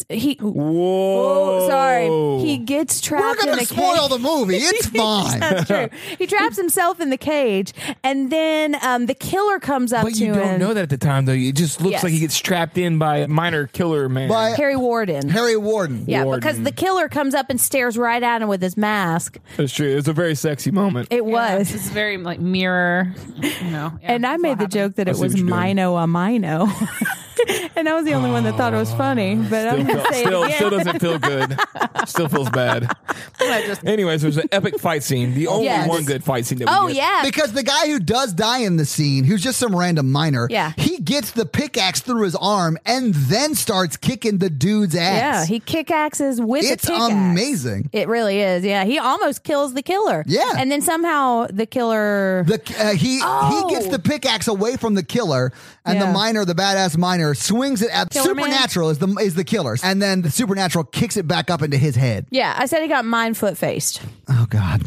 Whoa! Oh, sorry. He gets We're trapped in going a to spoil cage. the movie. It's fine. That's true. He traps himself in the cage, and then the killer comes up But to you him. don't know that at the time, though. It just looks Yes. like he gets trapped in by a minor killer man. By Harry Warden. Harry Warden. Yeah, Warden. because the killer comes up and stares right at him with his mask. That's true. It's a very sexy moment. It was. It's very like mirror. You know. Yeah, And I that's made what the happened. joke that I it see was what you're doing. Mino a Mino. And I was the only one that thought it was funny. But I'm going to say it again. Still doesn't feel good. Still feels bad. Anyways, there's an epic fight scene. The only Yes. one good fight scene that we Oh, get. yeah. Because the guy who does die in the scene, who's just some random miner, Yeah. he gets the pickaxe through his arm and then starts kicking the dude's ass. Yeah, he kickaxes with It's a pickaxe. amazing. It really is. Yeah, he almost kills the killer. Yeah. and then somehow the killer. He gets the pickaxe away from the killer, and the Yeah. miner, the badass miner, swings it at Killer man? Supernatural is the killer, and then the Supernatural kicks it back up into his head. Yeah, I said he got mind foot faced. Oh God!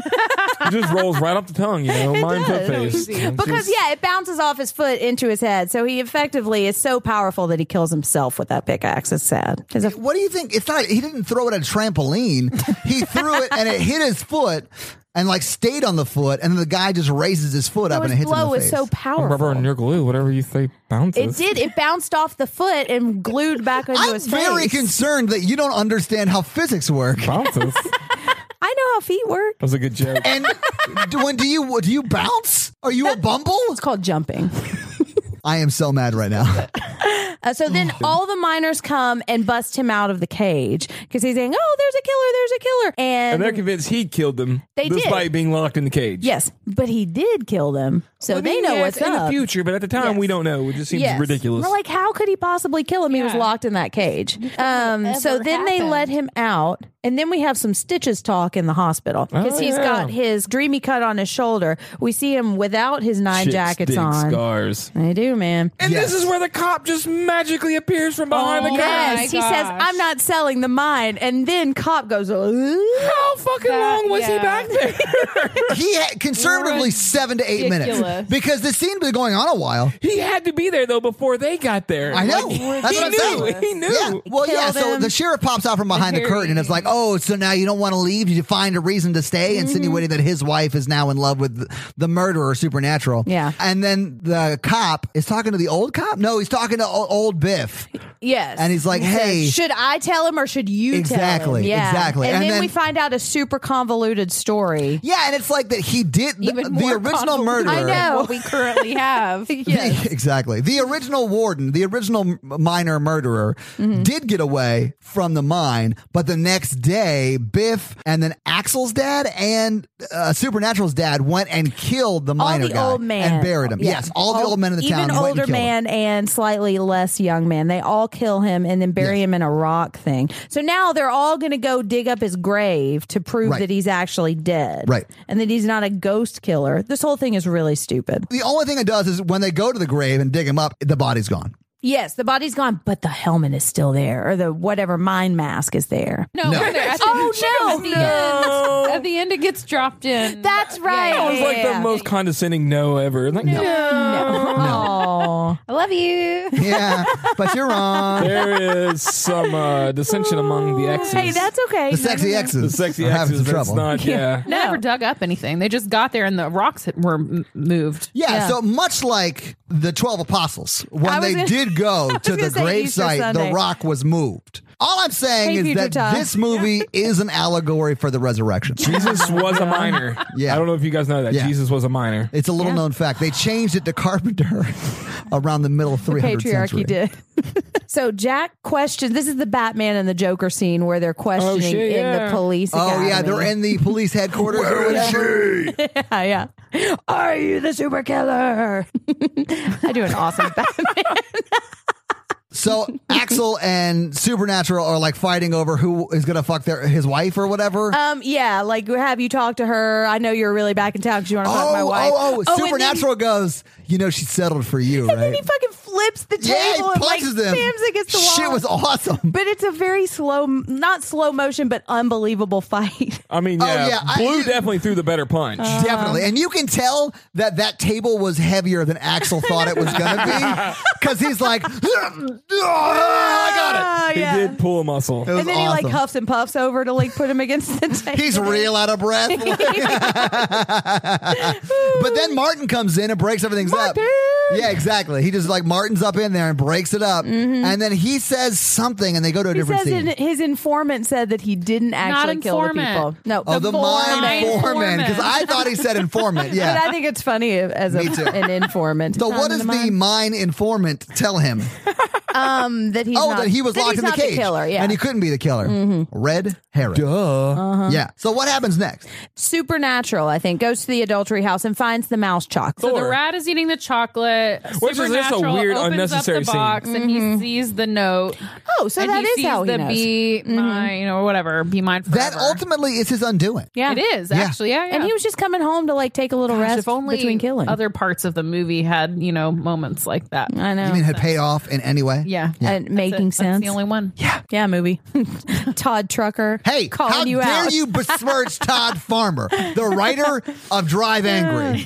It just rolls right off the tongue, you know. Mind foot face. Because yeah, it bounces off his foot into his head. So he effectively is so powerful that he kills himself with that pickaxe. It's sad. What do you think? It's not. He didn't throw it at a trampoline. He threw it and it hit his foot. And like stayed on the foot, and then the guy just raises his foot up and it his hits him in blow the was face. so Rubber powerful. and your glue, whatever you say bounces. It did. It bounced off the foot and glued back into I'm his very face. concerned that you don't understand how physics work. Bounces. I know how feet work. That was a good joke. And do you bounce? Are you a bumble? It's called jumping. I am so mad right now. So then all the miners come and bust him out of the cage because he's saying, "Oh, there's a killer! There's a killer!" And they're convinced he killed them They did. despite being locked in the cage. yes, but he did kill them, so Well, I they mean, know yeah, what's it's in up. the future, but at the time Yes. we don't know. It just seems Yes. ridiculous. We're like, how could he possibly kill him? He was Yeah. locked in that cage. So then they happened? let him out, and then we have some Stitches talk in the hospital because Oh, he's yeah. got his dreamy cut on his shoulder. We see him without his 9 Chicks jackets dig on. scars. They do, man. And Yes. this is where the cop just magically appears from behind the curtain. Yes, he says, gosh. "I'm not selling the mine," and then cop goes, How fucking That- long was he yeah. back there? He had conservatively 7 to 8 minutes Ridiculous. because this scene been going on a while. He had to be there though before they got there. I know. Like, That's he what I'm knew. saying. He knew. Yeah. Well, yeah. Killed So him. the sheriff pops out from behind the Harry. curtain and it's like, "Oh, so now you don't want to leave? Did you find a reason to stay?" Insinuating that his wife is now in love with the murderer, Supernatural. Yeah. And then the cop is talking to the old cop. No, he's talking to old Biff. Yes. And he's like, He says, hey. should I tell him or should you tell him? Exactly, Yeah. exactly. And, And then then- we find out a super convoluted story. Yeah, and it's like that he did Even the more original convoluted murderer. I know. than what we currently have. Yes. Exactly. The original warden, the original minor murderer, did get away from the mine, but the next day, Biff and then Axel's dad and Supernatural's dad went and killed the minor all the guy old man and buried him. Yeah. Yes, all the old men in the town even went older and killed him. man and slightly less young man. They all kill him and then bury him in a rock thing. So now they're all going to go dig up his grave to prove Right. that he's actually dead, Right. And that he's not a ghost killer. This whole thing is really stupid. The only thing it does is when they go to the grave and dig him up, the body's gone. Yes, the body's gone, but the helmet is still there, or the whatever mind mask is there. No, No. we're there. At the, Oh, no. At the end, it gets dropped in. That's right. That was like Yeah. the most condescending no ever. Like, no. Oh, I love you. Yeah, but you're wrong. There is some dissension among the exes. hey, that's okay. The sexy No. exes the sexy are having exes. some That's trouble. not, yeah. They never dug up anything. They just got there and the rocks were moved. Yeah, Yeah. so much like the 12 apostles, I when was they gonna- did go to gonna the say grave Easter site, Sunday. the rock was moved. All I'm saying Hey, is Future that Todd. this movie is an allegory for the resurrection. Jesus was a minor. Yeah. I don't know if you guys know that. Yeah. Jesus was a minor. It's a little known fact. They changed it to carpenter around the middle 300th Patriarchy century. did. So Jack questions. This is the Batman and the Joker scene where they're questioning shit, in yeah. the police. Oh, academy. yeah, they're in the police headquarters or whatever. Yeah. Are you the super killer? I do an awesome Batman. So Axel and Supernatural are like fighting over who is going to fuck his wife or whatever. Yeah, like have you talked to her? I know you're really back in town because you want to fuck my wife. Oh, and then- Supernatural goes, she settled for you, And then right? he fucking flips the table Yeah, he and like punches them. spams against the wall. Shit was awesome. But it's a very slow, not slow motion, but unbelievable fight. I mean, Oh, yeah, yeah, Blue definitely threw the better punch. Definitely. And you can tell that table was heavier than Axel thought it was going to be. Because he's like, I got it. He yeah. did pull a muscle. It was And then he like awesome. huffs and puffs over to like put him against the table. He's real out of breath. But then Martin comes in and breaks everything up. Yeah, exactly. He just like Martin's up in there and breaks it up. And then he says something and they go to a He different says scene. his informant said that he didn't actually kill the informant. people. No, Oh, the mind informant. foreman. Because I thought he said informant. But Yeah. I think it's funny as Me too. an informant. So what does the mine informant tell him? that he's not, That he was that locked he's in the not cage. killer, yeah. And he couldn't be the killer. Red herring. Duh. Yeah. So what happens next? Supernatural, I think, goes to the adultery house and finds the mouse chocolate. So the Thor. rat is eating the chocolate. Which is just a Supernatural weird, opens unnecessary up the scene. box and he sees the note. Oh, so and that he is sees how he the knows. be mine, or whatever. Be mine forever. That ultimately is his undoing. Yeah, It is Yeah. actually, yeah. And he was just coming home to like take a little Gosh, rest if only between killing. other parts of the movie had moments like that. I know. You mean had paid off in any way? Yeah, And making That's sense. the only one. Yeah, movie. Todd Trucker. Hey, calling how you dare out. you besmirch Todd Farmer, the writer of Drive Angry?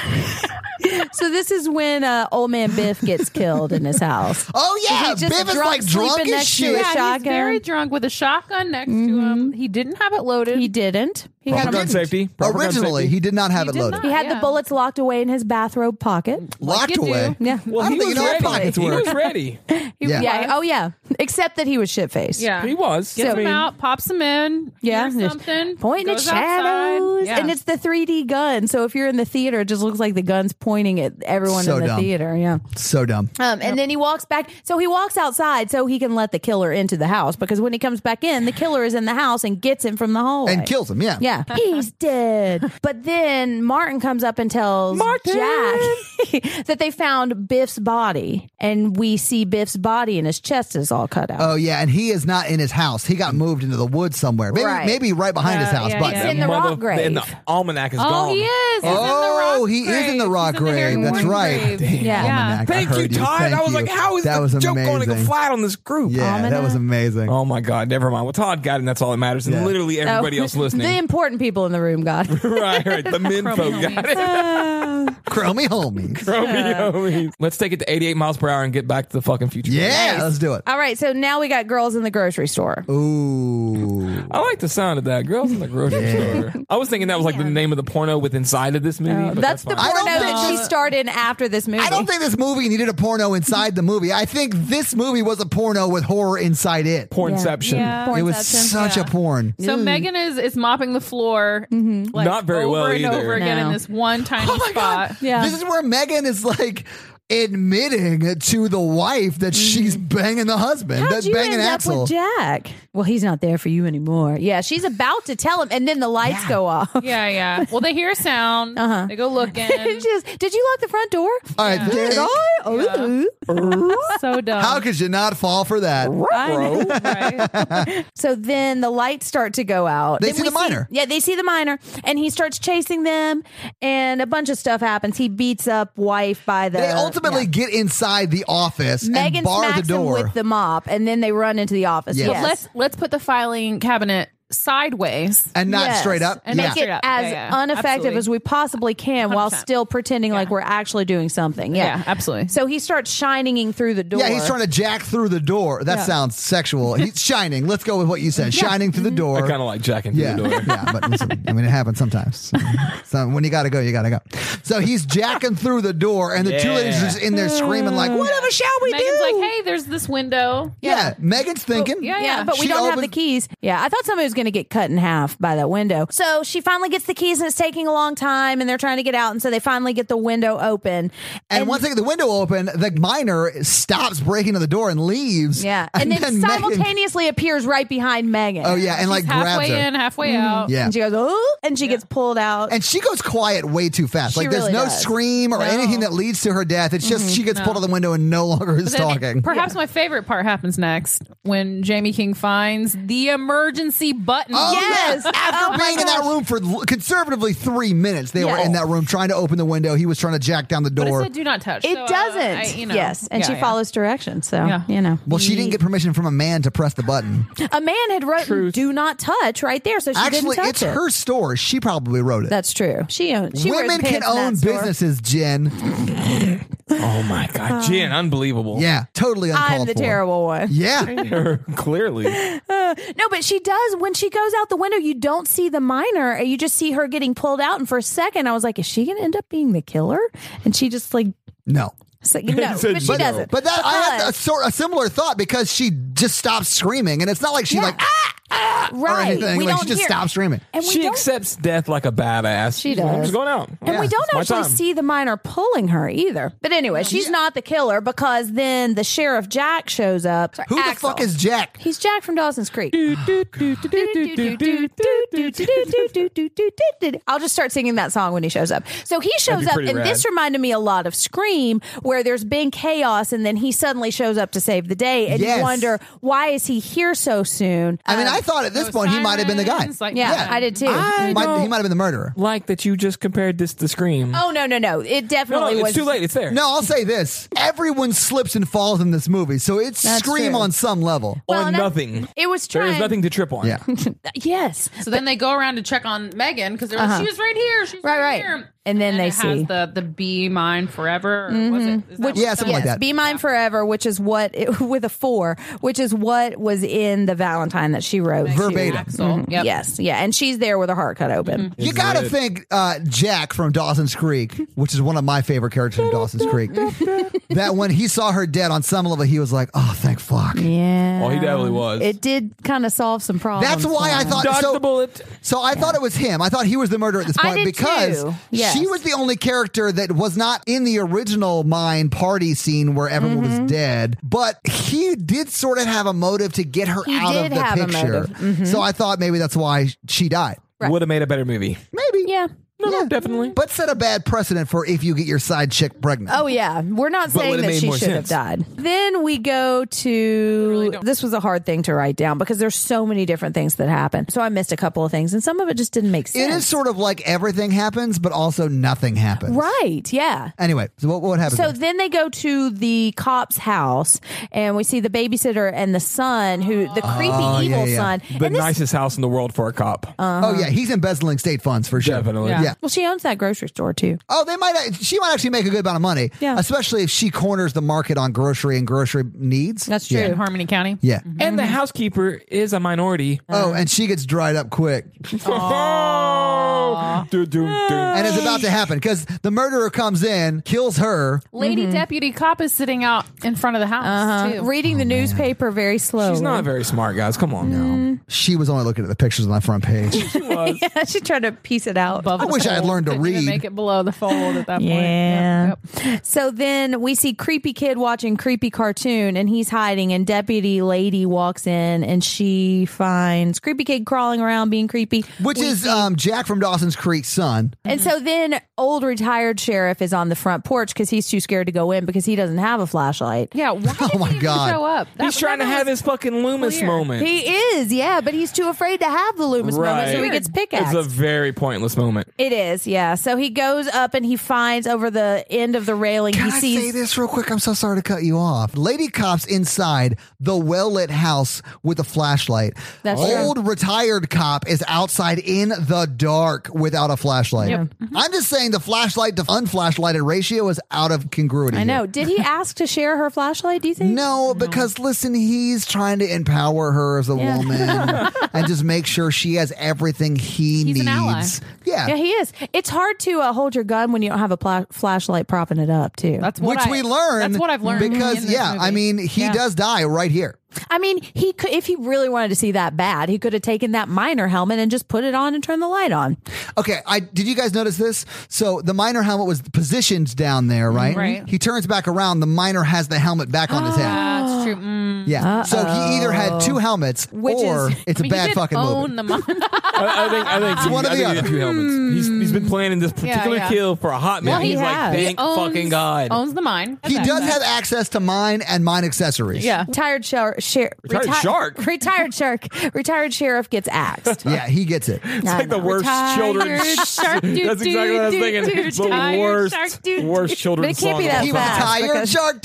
So this is when old man Biff gets killed in his house. Oh yeah, He's just Biff is drunk, like drunk sleeping as next to shit. a Yeah, shotgun. he's very drunk with a shotgun next to him. He didn't have it loaded. He didn't. He Proper had, gun safety. Proper gun Originally, safety. he did not have it did loaded. not. he had the Yeah. bullets locked away in his bathrobe pocket. Locked you do. away. Yeah. Well, I don't he think was you know how ready. pockets He work. was ready. Yeah. Oh, yeah. Except that he was shit faced. Yeah, He was. Gets I him mean, out, pops him in. Yeah. hears Just something. pointing at goes outside. shadows. Yeah. And it's the 3D gun. So if you're in the theater, it just looks like the gun's pointing at everyone So in the dumb. theater. Yeah. So dumb. And then he walks back. So he walks outside so he can let the killer into the house because when he comes back in, the killer is in the house and gets him from the hallway. And kills him, yeah. Yeah, he's dead. But then Martin comes up and tells Jack that they found Biff's body, and we see Biff's body and his chest is all cut out. Oh yeah, and he is not in his house. He got moved into the woods somewhere. Maybe right behind his house. yeah, But yeah. He's in the rock grave. And the almanac is Oh, gone. he is. He's in the oh, rock he is in the grave. rock He's in the Harry grave. That's Warren right. grave. Damn, Yeah. almanac. I Thank you, heard Todd. Thank I was you. like, how is that the was joke going to go amazing. flat on this group? Yeah, that was amazing. Oh my God, never mind. Well, Todd got it, and that's all that matters. And Yeah. literally everybody else The listening. important people in the room got it. right. The men folk got it. Chromie homies. Romeo. Let's take it to 88 miles per hour and get back to the fucking future. Yeah, let's do it. All right, so now we got girls in the grocery store. Ooh. I like the sound of that. Girls in the grocery store. I was thinking that was like the name of the porno with inside of this movie. But That's the fine. porno I don't that she think- starred in after this movie. I don't think this movie needed a porno inside the movie. I think this movie was a porno with horror inside it. Pornception. Yeah. It was Pornception. such a porn. So Megan is mopping the floor like, Not very over well and either. over again No. in this one tiny Oh my spot. God. Yeah. This is where Megan is like admitting to the wife that she's banging the husband, How'd that's you banging end Axel. up with Jack? Well, he's not there for you anymore. Yeah, she's about to tell him, and then the lights go off. Yeah. Well, they hear a sound. They go looking. She goes, did you lock the front door? All right, Did I? Oh. So dumb. how could you not fall for that? Right. So then the lights start to go out. They Then see we the miner. Yeah, they see the miner, and he starts chasing them, and a bunch of stuff happens. He beats up wife by the. They ultimately yeah. get inside the office Megan and bar the smacks him door. with the mop, and then they run into the office. Yes. Yes. Let's put the filing cabinet sideways. and not Yes. straight up. And Make not straight it up. as Yeah. ineffective Absolutely. as we possibly can while 100%. still pretending like we're actually doing something. Yeah, absolutely. So he starts shining through the door. Yeah, he's trying to jack through the door. That sounds sexual. He's shining. Let's go with what you said. Shining through the door. I kind of like jacking through Yeah, the door. yeah, but listen, I mean, it happens sometimes. So when you gotta go, you gotta go. So he's jacking through the door, and the two ladies are just in there screaming like, "Whatever shall we Megan's do?" like, hey, there's this window. yeah, Megan's thinking. Yeah, but we She don't have the opens- keys. Yeah, I thought somebody was going to get cut in half by that window. So she finally gets the keys, and it's taking a long time, and they're trying to get out, and so they finally get the window open. And once they get the window open, the miner stops breaking to the door and leaves. Yeah, and then Megan- simultaneously appears right behind Megan. Oh yeah, and like grabs Halfway her. in, halfway out. Yeah. And she goes, oh, and she gets pulled out. And she goes quiet way too fast. She Like there's really no does. scream or anything that leads to her death. It's just she gets pulled out the window and no longer is Then talking. Perhaps my favorite part happens next when Jamie King finds the emergency button. Oh, Yes. yeah. After Oh, my being in that gosh. room for conservatively 3 minutes, they were Yes. in that room trying to open the window. He was trying to jack down the But it door. said do not touch. It so, doesn't. yes. And she follows directions. So, Yeah. Well, she didn't get permission from a man to press the button. A man had written "Do not touch" right there, so she Actually, didn't touch it's it. her store. She probably wrote it. That's true. She wears Women can pants in that own store. businesses, Jen. Oh my God, Jen, unbelievable. Yeah, totally uncalled I'm the for. terrible one. Yeah. Clearly. No, but she does. When she goes out the window, you don't see the miner. You just see her getting pulled out. And for a second, I was like, is she going to end up being the killer? And she just like, No. no, said but she no. doesn't. But that I had Because- a similar thought because she just stopped screaming, and it's not like she Yeah. like or right. anything. We Like don't she just hear- stopped screaming. And we She don't, accepts death like a badass. She I'm does. just going out. and we don't It's my actually time. see the miner pulling her either. But anyway, she's not the killer because then the sheriff Jack shows up. Who the Axel. fuck is Jack? He's Jack from Dawson's Creek. I'll just start singing that song when he shows up. So he shows be up, pretty and rad. this reminded me a lot of Scream, where there's been chaos, and then he suddenly shows up to save the day, and Yes. you wonder, why is he here so soon? I mean, I thought at this point he might have been the guy. Sirens, like- yeah, yeah. I did too. He might have been the murderer. Like that you just compared this to Scream. Oh no! It no, definitely it's was too late. It's there. No, I'll say this: everyone slips and falls in this movie, so it's That's Scream true. on some level. Well, on and I- nothing. It was There trying. is nothing to trip on. Yeah, Yes. So then they go around to check on Megan because they're like, she's right here. She's Right, right. here. And then they it see. has the Be Mine Forever. Or was it? Is that what yeah, it something says? like that. Be Mine Forever, which is what with a 4, which is what was in the Valentine that she wrote. Verbatim. Axel. Yep. Yes, yeah, and she's there with her heart cut open. You got to lit. think Jack from Dawson's Creek, which is one of my favorite characters from Dawson's Creek. That when he saw her dead on some level, he was like, "Oh, thank fuck." Yeah, Well, he definitely was. It did kind of solve some problems. That's why I for him. thought Dodged so. the bullet. So I thought it was him. I thought he was the murderer at this I point did because too. Yes. she was the only character that was not in the original Mine party scene where everyone Mm-hmm. was dead. But he did sort of have a motive to get her He out of did the have a picture. motive. Mm-hmm. So I thought maybe that's why she died. Would have made a better movie. Maybe. Yeah. No, definitely. But set a bad precedent for if you get your side chick pregnant. Oh yeah, we're not But saying would it that made she more should have sense? died. Then we go to don't. this was a hard thing to write down because there's so many different things that happen. So I missed a couple of things, and some of it just didn't make sense. It is sort of like everything happens, but also nothing happens. right. Yeah. Anyway, so what happens? So next? then they go to the cop's house, and we see the babysitter and the son, who the creepy evil yeah. son. The and this, nicest house in the world for a cop. oh yeah, he's embezzling state funds for sure. Definitely. Yeah. Yeah. Yeah. Well, she owns that grocery store too. Oh, she might actually make a good amount of money. Yeah. Especially if she corners the market on grocery and grocery needs. That's true. In Harmony County. Yeah. And the housekeeper is a minority. Oh, and she gets dried up quick. Oh. And it's about to happen because the murderer comes in, kills her. Lady deputy cop is sitting out in front of the house too. Reading the newspaper very slowly. She's not very smart, guys. Come on. She was only looking at the pictures on the front page. She was. Yeah, she tried to piece it out. Above I the wish I had fold. learned to Couldn't even read. Make it below the fold at that Yeah. point. Yep. So then we see creepy kid watching creepy cartoon and he's hiding and deputy lady walks in and she finds creepy kid crawling around being creepy. Which is Jack from Dawson's Creek's son. And so then old retired sheriff is on the front porch because he's too scared to go in because he doesn't have a flashlight. Yeah. Why did my he even God. show up? He's trying to have his fucking Loomis clear. moment. He is, yeah, but he's too afraid to have the Loomis moment, so he gets It's pickaxed. a very pointless moment. It is, yeah. So he goes up and he finds over the end of the railing. Can he I sees say this real quick? I'm so sorry to cut you off. Lady cop's inside the well-lit house with a flashlight. That's true. Old retired cop is outside in the dark without a flashlight. Yep. I'm just saying the flashlight to unflashlighted ratio is out of congruity. I know. here. Did he ask to share her flashlight, do you think? No, because listen, he's trying to empower her as a Yeah. woman and just make sure she has everything he He's needs. an ally. Yeah. Yeah, he is. It's hard to hold your gun when you don't have a flashlight propping it up, too. That's what Which we learn. That's what I've learned because in this movie. I mean, he Yeah. does die right here. I mean, he could, if he really wanted to see that bad, he could have taken that miner helmet and just put it on and turned the light on. Okay, did you guys notice this? So the miner helmet was positioned down there, right? Right. He turns back around. The miner has the helmet back on his head. That's true. Yeah. So he either had two helmets, Which or is- it's a bad fucking movie. The money. I think one or the I think he other. did 2 helmets. He's been planning this particular yeah. kill for a hot minute. Well, he He's like, has. thank fucking God. Owns the mine. He That's does access. have access to mine and mine accessories. Yeah. Retired shark? Retired sheriff gets axed. Yeah, he gets it. It's like the worst children. Shark, That's exactly what I was thinking. The worst children's But it can't be song that of He all time. fast. retired because- shark.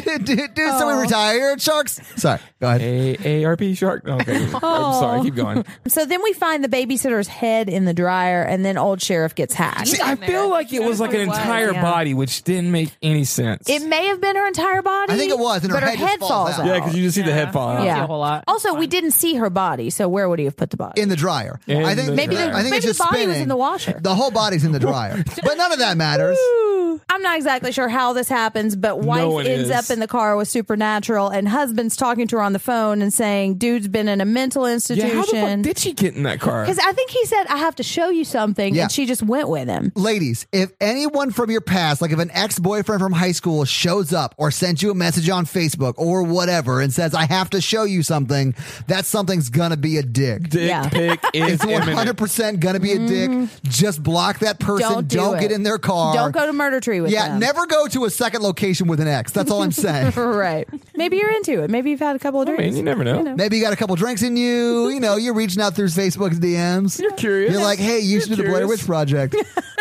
So we retired sharks. Sorry, go ahead. AARP shark. Okay, I'm sorry. Keep going. So then we find the babysitter's head in the dryer, and then old sheriff gets hacked. See, I feel like it was like an entire yeah. body, which didn't make any sense. It may have been her entire body. I think it was, and her but head just falls out. Yeah, because you just see the head fall out. Yeah. A whole lot. Also, we didn't see her body, so where would he have put the body? In the dryer. In I think the Maybe dryer. the, I think maybe it's just the body was spinning. in the washer. The whole body's in the dryer. But none of that matters. I'm not exactly sure how this happens, but wife one ends is. up in the car with Supernatural, and husband's talking to her on the phone and saying, "Dude's been in a mental Yeah, how the fuck institution." did she get in that car? Because I think he said, "I have to show you something," Yeah. and she just went with him. Ladies, if anyone from your past, like if an ex-boyfriend from high school shows up or sends you a message on Facebook or whatever and says, I have to show you something, that something's gonna be a dick. Dick Yeah. pic is It's imminent. 100% gonna be a dick. Just block that person. Don't do it. get in their car. Don't go to Murder Tree with Yeah, them. never go to a second location with an ex. That's all I'm saying. Right. Maybe you're into it. Maybe you've had a couple of I drinks. mean, you never know. Maybe you got a couple drinks in you. You know, you're reaching out through Facebook's DMs. You're curious. You're like, hey, you should do the Blair curious. Witch Project.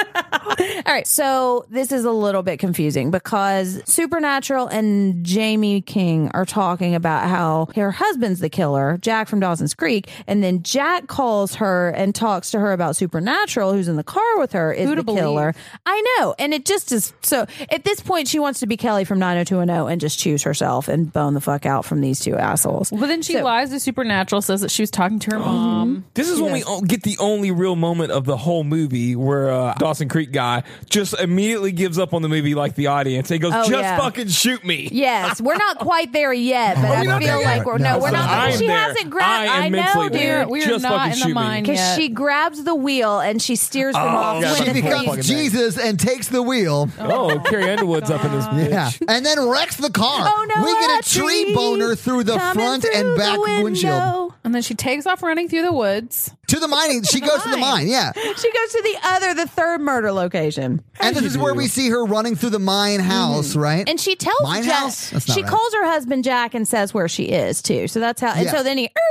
All right, so this is a little bit confusing because Supernatural and Jamie King are talking about how her husband's the killer, Jack from Dawson's Creek, and then Jack calls her and talks to her about Supernatural, who's in the car with her, is Who to the killer. believe? I know, and it just is so. At this point, she wants to be Kelly from 90210 and just choose herself and bone the fuck out from these two assholes. But then she So- lies to Supernatural, says that she was talking to her mom. This is when we get the only real moment of the whole movie where Dawson Creek guy just immediately gives up on the movie like the audience. He goes, Oh, just yeah. fucking shoot me. Yes, we're not quite there yet, but Are we I not feel there like yet? we're No, we're so not. I am She there. hasn't grabbed. I am mentally know, there. dude. We're Just not fucking in shoot the me. mine Because yet. she grabs the wheel and she steers them off yeah, when She the becomes thing. Jesus and takes the wheel. Oh, Carrie Underwood's up in this bitch. Yeah. And then wrecks the car. Oh no! We get a tree tree boner through the coming front through and back the windshield. And then she takes off running through the woods. To the mining. She goes to the mine, yeah. She goes to the third murder location, And this is where we see her running through the mine house, right? and she tells Mine Jack. house? That's not She right. calls her husband Jack and says where she is too. So that's how. And Yeah. so then he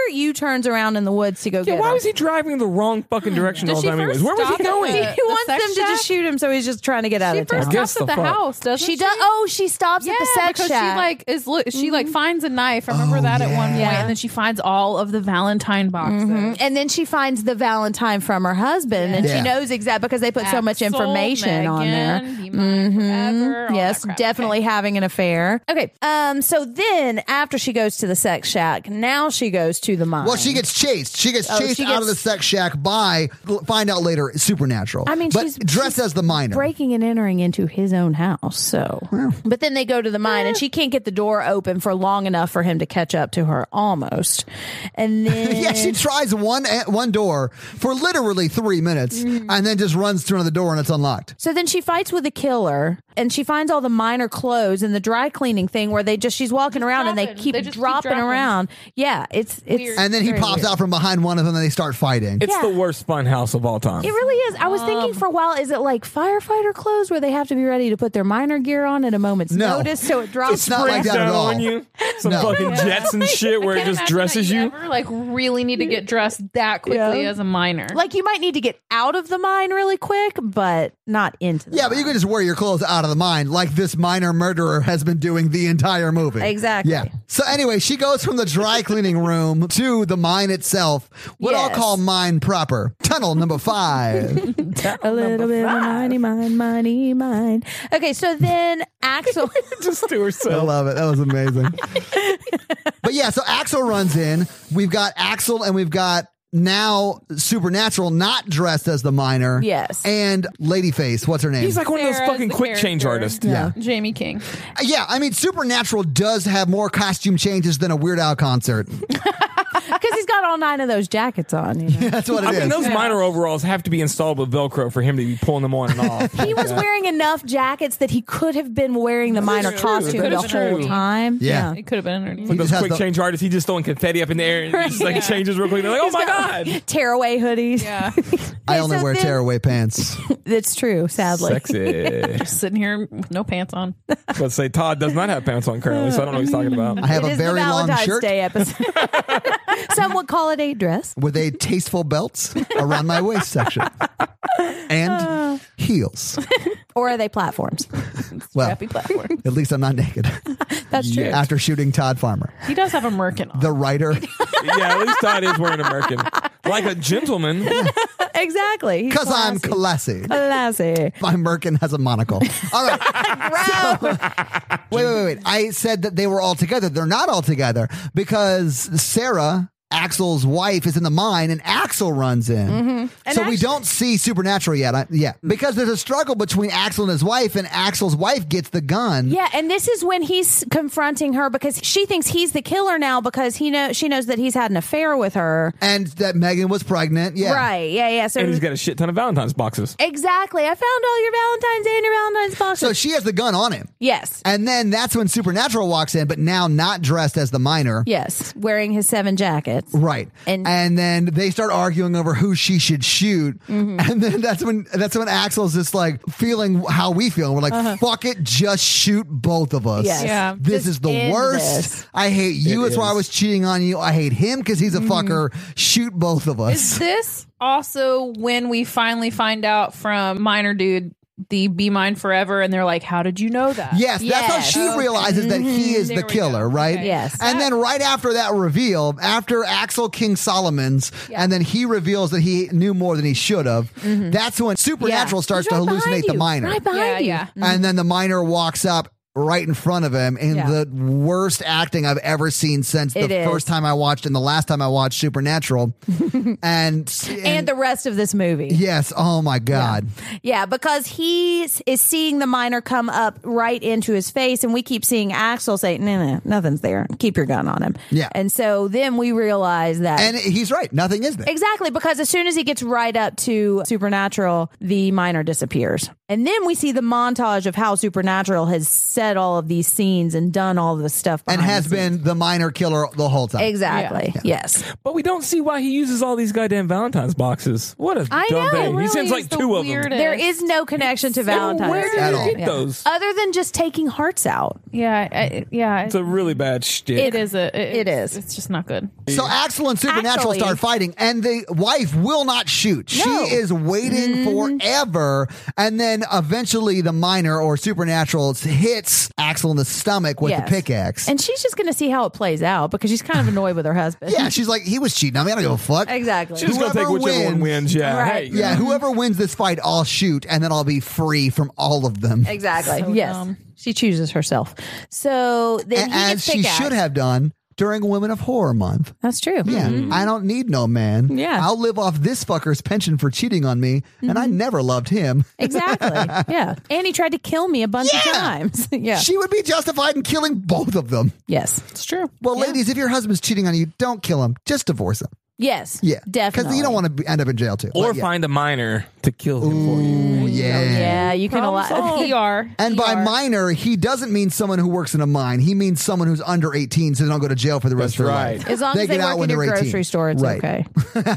U-turns around in the woods to go Yeah, get why her. was he driving the wrong fucking direction all Does the she time? Anyways, first where was he stop at going? the- He wants sex them to just shack? shoot him, so he's just trying to get out She of town. first guess stops at the the fuck. house, doesn't She does. Oh, she stops at the sex because shack. she like she like finds a knife. I remember that at one point, Yeah. and then she finds all of the Valentine boxes. And then she finds the Valentine from her husband, and Yeah. she knows exactly because they put so much Axel, information on there. Megan, Be Mine Forever, all Yes, that crap. definitely having an affair. Okay, so then after she goes to the sex shack, now she goes to the mine. Well, she gets chased. She gets chased she out of the gets- sex shack by, find out later, Supernatural. I mean, but she's dressed as the miner. breaking and entering into his own house. So, but then they go to the mine, and she can't get the door open for long enough for him to catch up to her, almost. And then Yeah, she tries one door for literally 3 minutes and then just runs through another door and it's unlocked. So then she fights with a killer, and she finds all the minor clothes in the dry cleaning thing where she's walking around and they dropping. keep They just keep dropping dropping. around. Yeah, it's Weird. And then he very pops weird. out from behind one of them and they start fighting. It's Yeah. the worst fun house of all time. It really is. I was thinking for a while, is it like firefighter clothes where they have to be ready to put their minor gear on at a moment's No. notice so it drops? It's not like Brings that at down all. on you. Some No. fucking jets and shit where it Can't just imagine dresses that you. ever, like really need to get dressed that quickly Yeah. as a minor. Like you might need to get out of the mine really quick, but not into the Yeah, but you mine. can just wear your clothes out of the mine like this minor murderer has been doing the entire movie. Exactly. Yeah. So anyway, she goes from the dry cleaning room to the mine itself, what I'll Yes. call mine proper. Tunnel number 5. a little bit of mine. Okay, so then Axel. Just to I herself. love it. That was amazing. But yeah, so Axel runs in. We've got Axel and we've got now Supernatural not dressed as the miner. Yes. And Ladyface, what's her name? He's like one of those Sarah's fucking the quick change character. artists. Yeah. Jamie King. Yeah, I mean, Supernatural does have more costume changes than a Weird Al concert. Because he's got all 9 of those jackets on. You know? That's what it I is. mean, those minor overalls have to be installed with Velcro for him to be pulling them on and off. He was wearing enough jackets that he could have been wearing the minor true. costume That the is whole true. time. Yeah. It could have been underneath. He Those just has quick the- change artists, he just throwing confetti up in the air and he just like changes real quick. They're like, oh my God. Tearaway hoodies. Yeah. I only so wear then- tearaway pants. It's true, sadly. Sexy. Sitting here with no pants on. Let's say Todd does not have pants on currently, so I don't know what he's talking about. I have It a is very the long Valentine's shirt Day episode. Some would call it a dress. with a tasteful belt around my waist section and heels. Or are they platforms? Well, Happy platform. at least I'm not naked That's true. Yeah. after shooting Todd Farmer, He does have a merkin on. the writer. Yeah, at least Todd is wearing a merkin. Like a gentleman. Exactly. He's Because I'm classy. classy. Classy. My merkin has a monocle. All right. Wait. I said that they were all together. They're not all together because Sarah, Axel's wife, is in the mine and Axel runs in. And So we actually- don't see Supernatural yet. Because there's a struggle between Axel and his wife, and Axel's wife gets the gun. Yeah, and this is when he's confronting her because she thinks he's the killer now because she knows that he's had an affair with her. And that Megan was pregnant. Yeah. Right. Yeah. So And he's got a shit ton of Valentine's boxes. exactly. I found all your Valentine's and your Valentine's boxes. So she has the gun on him. yes. And then that's when Supernatural walks in, but now not dressed as the miner. Yes. Wearing his 7 jackets. Right. And- And then they start arguing over who she should shoot. Mm-hmm. And then that's when Axel's just like feeling how we feel. We're like, fuck it, just shoot both of us. Yes. Yeah. This Just is the end worst. this. I hate you. It That's why I is. was cheating on you. I hate him because he's a fucker. Shoot both of us. Is this also when we finally find out from Minor Dude the Be Mine Forever, and they're like, "How did you know that?" Yes, that's how Yes. she realizes that he is the There we killer, go. right? Okay. Yes. And then right after that reveal, after Axel King Solomon's, and then he reveals that he knew more than he should have, that's when Supernatural starts He's to right hallucinate behind the you. miner. Right behind Yeah, you. yeah. And then the miner walks up right in front of him in Yeah. the worst acting I've ever seen since the It is. first time I watched and the last time I watched Supernatural. and And the rest of this movie. yes, oh my God. Yeah, because he is seeing the miner come up right into his face, and we keep seeing Axel say, no, nothing's there. Keep your gun on him. Yeah. And so then we realize that. And he's right, nothing is there. Exactly, because as soon as he gets right up to Supernatural, the miner disappears. And then we see the montage of how Supernatural has set set all of these scenes and done all of the stuff And behind has the scenes. been the minor killer the whole time. Exactly. Yes. But we don't see why he uses all these goddamn Valentine's boxes. What a I dumb know, thing. He really sends like is the 2 of them. weirdest. There is no connection to Valentine's Where Day. did At you all. get those? Other than just taking hearts out. Yeah, yeah. It's a really bad shtick. It is It is. It's just not good. So Axel and Supernatural Actually- start fighting, and the wife will not shoot. She No. is waiting forever, and then eventually the minor or Supernatural hits Axel in the stomach with Yes. the pickaxe. And she's just going to see how it plays out because she's kind of annoyed with her husband. yeah, she's like, he was cheating on me. I don't give a fuck. Exactly. She's going to take Whoever whichever one wins. wins. Yeah. Right. Hey, Yeah, whoever wins this fight, I'll shoot, and then I'll be free from all of them. Exactly. So yes. dumb. She chooses herself. So then he As gets she pickaxe. should have done during Women of Horror Month. That's true. Yeah, I don't need no man. Yeah. I'll live off this fucker's pension for cheating on me, and I never loved him. Exactly. Yeah. And he tried to kill me a bunch of Yeah. times. Yeah. She would be justified in killing both of them. Yes. It's true. Well, ladies, if your husband's cheating on you, don't kill him. Just divorce him. Yes. Yeah. Definitely. Because you don't want to end up in jail, too. Or But yeah. find a minor to kill him for you. Yeah. Yeah. You can allow. ER. And by ER. minor, he doesn't mean someone who works in a mine. He means someone who's under 18 so they don't go to jail for the rest That's of their right. life. As long as they get out work when in your they're 18. grocery store, it's Right. okay.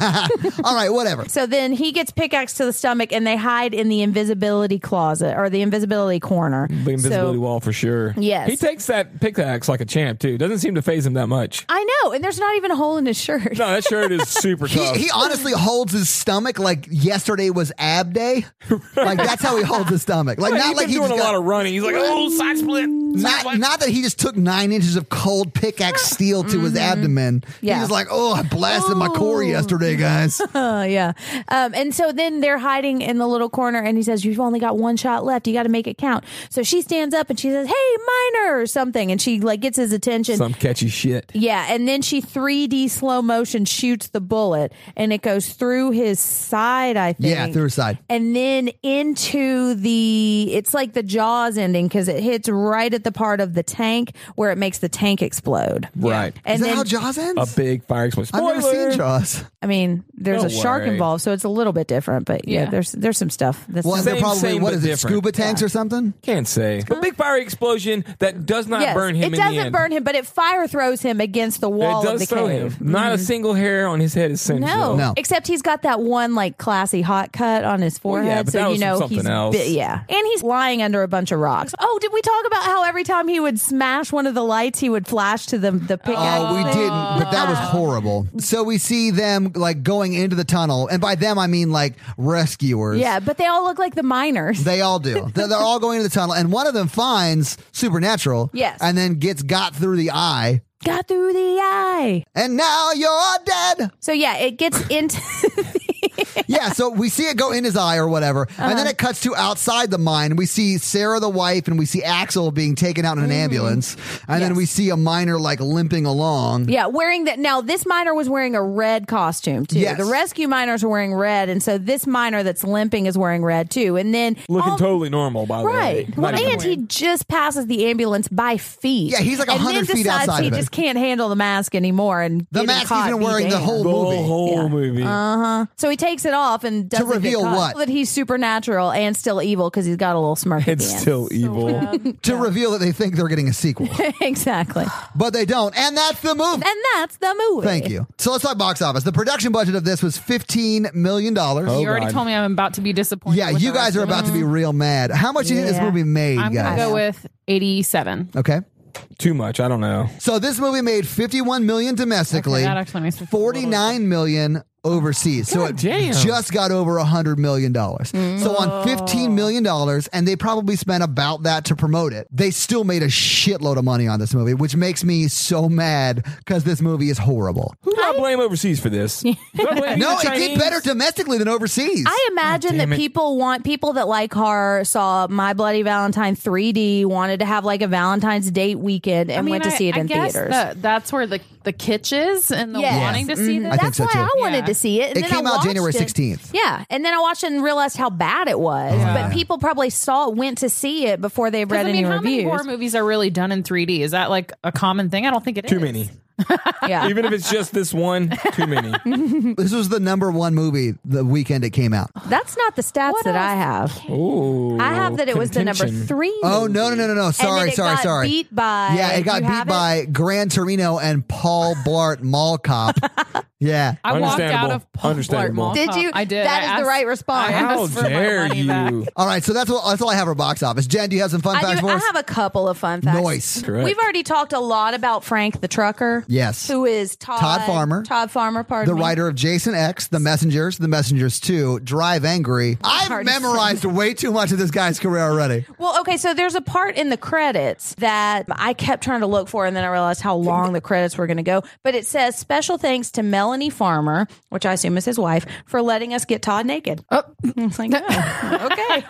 All right, whatever. So then he gets pickaxe to the stomach and they hide in the invisibility closet or the invisibility corner. The invisibility So- wall for sure. Yes. He takes that pickaxe like a champ, too. Doesn't seem to phase him that much. I know. And there's not even a hole in his shirt. No, that shirt is super tough. He honestly holds his stomach like yesterday was ab day. Like that's how he holds his stomach. Like He's not been like he doing just a got, lot of running. He's like, oh, side split. not that he just took 9 inches of cold pickaxe steel to his abdomen. Yeah. He's like, oh, I blasted my core yesterday, guys. Yeah. And so then they're hiding in the little corner and he says, you've only got one shot left. You got to make it count. So she stands up and she says, hey, minor or something. And she like gets his attention. Some catchy shit. Yeah, and then she 3D slow motion shoots the bullet, and it goes through his side, I think. Yeah, through his side. And then into it's like the Jaws ending because it hits right at the part of the tank where it makes the tank explode. Right. And Is that then, how Jaws ends? A big fire explosion. I've never Spoiler! seen Jaws. I mean, there's Don't a shark worry. involved, so it's a little bit different. But yeah, Yeah. there's some stuff. That's Well, they're Same, probably, what but is it, different. scuba tanks or something? Can't say. A big fire explosion that does not yes, burn him it in the doesn't end. burn him, but it fire throws him against the wall It of does the throw cave. him. Not a single hair on his head is singed. No. No. Except he's got that one like classy hot cut on his forehead. yeah, but so that you was know from he's something else. yeah. And he's lying under a bunch of rocks. Oh, did we talk about how every time he would smash one of the lights, he would flash to the pickaxe? Oh, we thing? didn't, but that was horrible. So we see them like going into the tunnel, and by them I mean like rescuers. Yeah, but they all look like the miners. They all do. They're all going into the tunnel, and one of them finds Supernatural. Yes. And then gets got through the eye. Got through the eye. And now you're dead. So yeah, it gets into Yeah, so we see it go in his eye or whatever. And Uh-huh. then it cuts to outside the mine. We see Sarah, the wife, and we see Axel being taken out in an ambulance. And then Yes. we see a miner like limping along. yeah, wearing that. Now this miner was wearing a red costume too. Yes. The rescue miners are wearing red, and so this miner that's limping is wearing red too. And then Looking totally normal, by the way. right. Well, Not even and he just passes the ambulance by feet. Yeah, he's like and 100 then feet decides outside he of it. just can't handle the mask anymore, and The getting mask caught he's been be wearing the damned. whole the movie. whole movie. So he takes it off and doesn't reveal get caught. what? That he's supernatural and still evil because he's got a little smirk. at It's the end. still evil. To reveal that they think they're getting a sequel. exactly, But they don't. And that's the movie. and that's the movie. Thank you. So let's talk box office. The production budget of this was $15 million. You already God. told me I'm about to be disappointed. Yeah, with you the guys rest are of about to be real mad. How much do you think this Yeah. movie made, I'm guys? gonna go with 87. Okay. Too much. I don't know. So this movie made $51 million domestically, Okay, that actually makes me feel a little $49 million overseas. So it God damn. just got over $100 million. So on $15 million, and they probably spent about that to promote it, they still made a shitload of money on this movie, which makes me so mad because this movie is horrible. Who do I blame overseas for this? Do I blame No, the it did Chinese? better domestically than overseas. I imagine that damn it. people that like horror saw My Bloody Valentine 3D, wanted to have like a Valentine's date weekend, and went to see it in guess theaters. That's where the kitch is and the Yes. wanting to see this. I think That's so, why too. I wanted Yeah. to see it. And It then came I out watched January it. 16th. Yeah, and then I watched it and realized how bad it was. But people probably went to see it before they read I mean, any how many reviews. horror movies are really done in 3D? Is that like a common thing? I don't think it is. Too many. Yeah. Even if it's just this one, too many. This was the #1 movie the weekend it came out. That's not the stats that I have. Ooh, I have that it was the number contention. 3. Oh, no. And then Sorry. it got beat by. Yeah, it got you beat have by Gran Torino and Paul Blart Mall Cop. Yeah. I walked out of Paul Blart Understandable. Mall Did Cop. you? I did. That I is asked- the right response. I How asked for my dare money back. you? All right, so that's all I have for box office. Jen, do you have some fun I facts do. for I us? have a couple of fun facts. Nice. Correct. We've already talked a lot about Frank the trucker. Yes. Who is Todd Farmer. Todd Farmer, pardon The me. writer of Jason X, The Messengers 2, Drive Angry. I've Hard to memorized way too much of this guy's career already. Well, okay, so there's a part in the credits that I kept trying to look for, and then I realized how long the credits were going to go. But it says, special thanks to Melanie Farmer, which I assume is his wife, for letting us get Todd naked. Oh. It's like, oh, okay.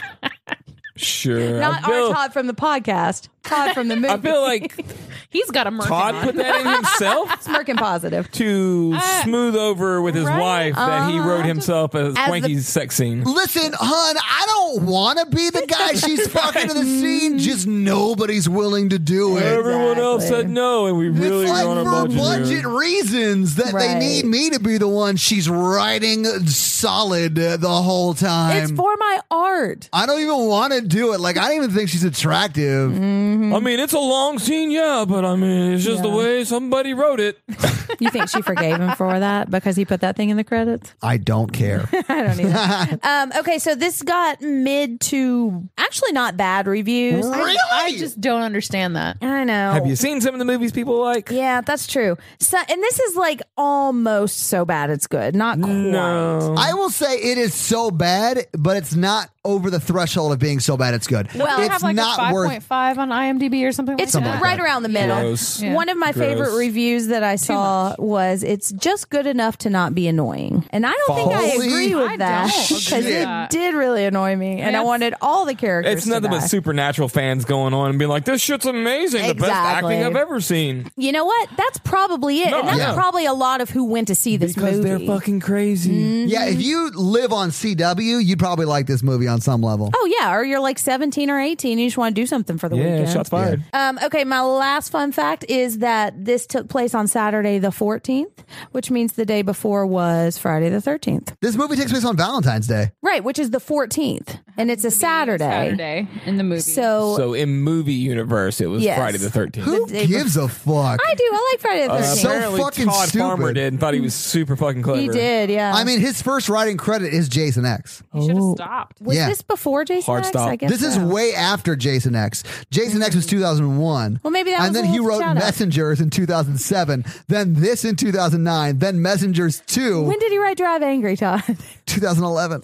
Sure. Not our Todd from the podcast. Todd from the movie. I feel like He's got a merkin Todd on. put that in himself smirking positive. to smooth over with his Right? wife that he wrote himself as As Swanky's sex scene. Listen, hun, I don't want to be the guy she's fucking in the scene. Just nobody's willing to do it. Everyone else Exactly. said no, and we really it's like run a for budget. budget here. reasons that they Right. need me to be the one she's writing solid the whole time. It's for my art. I don't even want to do it. Like, I don't even think she's attractive. I mean, it's a long scene, yeah, but I mean, it's just the way somebody wrote it. You think she forgave him for that because he put that thing in the credits? I don't care. I don't either. Okay, so this got mid to actually not bad reviews. Really? I just don't understand that. I know. Have you seen some of the movies people like? Yeah, that's true. So, and this is like almost so bad it's good, not quite. No. I will say it is so bad, but it's not over the threshold of being so bad it's good. Well, I it's have like not a worth 5.5 on IMDb or something It's like that. right around the middle. Gross. Yeah. One of my favorite Gross. reviews that I saw was it's just good enough to not be annoying. And I don't think I Holy agree with I that don't agree because with it that. did really annoy me. And I That's- wanted all the characters It's nothing to but die. Supernatural fans going on and being like, this shit's amazing. The best Exactly. acting I've ever seen. You know what? That's probably it. No, and that's yeah. probably a lot of who went to see this Because movie. they're fucking crazy. Yeah, if you live on CW, you'd probably like this movie on some level. Oh, yeah. Or you're like 17 or 18. You just want to do something for the Yeah, weekend. shots fired. Okay, my last fun fact is that this took place on Saturday the 14th, which means the day before was Friday the 13th. This movie takes place on Valentine's Day. Right, which is the 14th. And it's a Saturday. in the movie. So, in movie universe, it was Yes. Friday the 13th. Who day gives a fuck? I do. I like Friday the 13th. so Apparently fucking Todd stupid. Farmer did and thought he was super fucking clever. He did, yeah. I mean, his first writing credit is Jason X. you should have stopped. was yeah. this before Jason Hard X? stop. I guess This is so. way after Jason X. Jason X was 2001. Well, maybe that And was then a he little wrote shout-out. Messengers in 2007. Then this in 2009. Then Messengers 2, When did he write Drive Angry, Todd? 2011.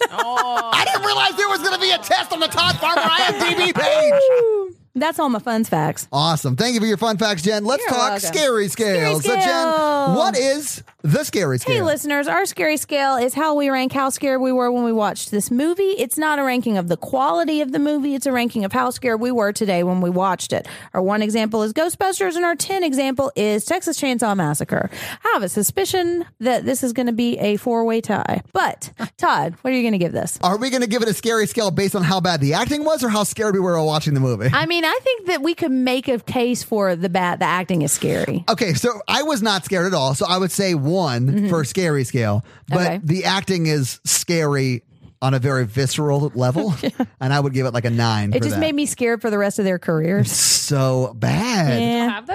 I didn't realize there was going to be a test on the Todd Farmer IMDb page. That's all my fun facts. Awesome. Thank you for your fun facts, Jen. Let's You're talk welcome. scary scales. Scary So, Jen, scale. what is the scary scale? Hey, listeners, our scary scale is how we rank how scared we were when we watched this movie. It's not a ranking of the quality of the movie. It's a ranking of how scared we were today when we watched it. Our 1 example is Ghostbusters, and our 10 example is Texas Chainsaw Massacre. I have a suspicion that this is going to be a 4-way tie. But, Todd, what are you going to give this? Are we going to give it a scary scale based on how bad the acting was or how scared we were while watching the movie? I mean, I think that we could make a case for the acting is scary. Okay, so I was not scared at all. So I would say 1 for scary scale. But Okay. the acting is scary on a very visceral level. And I would give it like a 9. It for just that. made me scared for the rest of their careers. so bad. Yeah, Have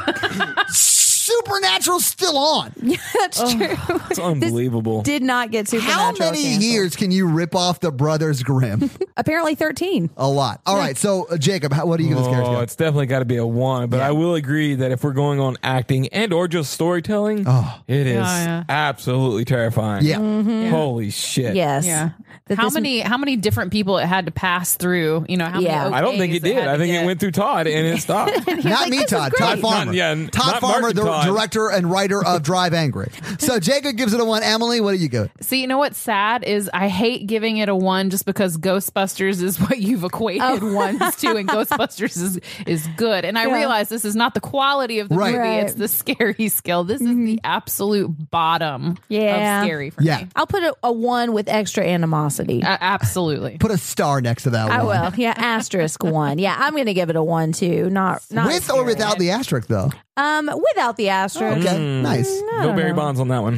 those? Supernatural's still on. that's true. It's unbelievable. Did not get Supernatural How many canceled. years can you rip off the Brothers Grimm? Apparently 13. A lot. All right, so Jacob, what do you give the scary Oh, scale? it's definitely got to be a 1, but Yeah. I will agree that if we're going on acting and or just storytelling, it is yeah. absolutely terrifying. Yeah. Holy shit. Yes. Yeah. That How this- many different people it had to pass through? You know, how Yeah. many? I don't think okays it did. had I to think get. it went through Todd and it stopped. Not me, Todd. Todd Farmer. Not- yeah, Todd not Farmer, Martin the Todd. director and writer of Drive Angry. So Jacob gives it a 1. Emily, what do you give it? See, you know what's sad is I hate giving it a 1 just because Ghostbusters is what you've equated ones to, and Ghostbusters is good. And I realize this is not the quality of the Right. movie; Right. it's the scary skill. This is the absolute bottom Yeah. of scary for Yeah. me. I'll put a 1 with extra animosity. Absolutely. Put a star next to that I one. will. Yeah, asterisk 1. Yeah, I'm going to give it a 1 too. Not With or scary. without the asterisk, though. Without the asterisk. Okay, nice. No Barry Bonds on that one.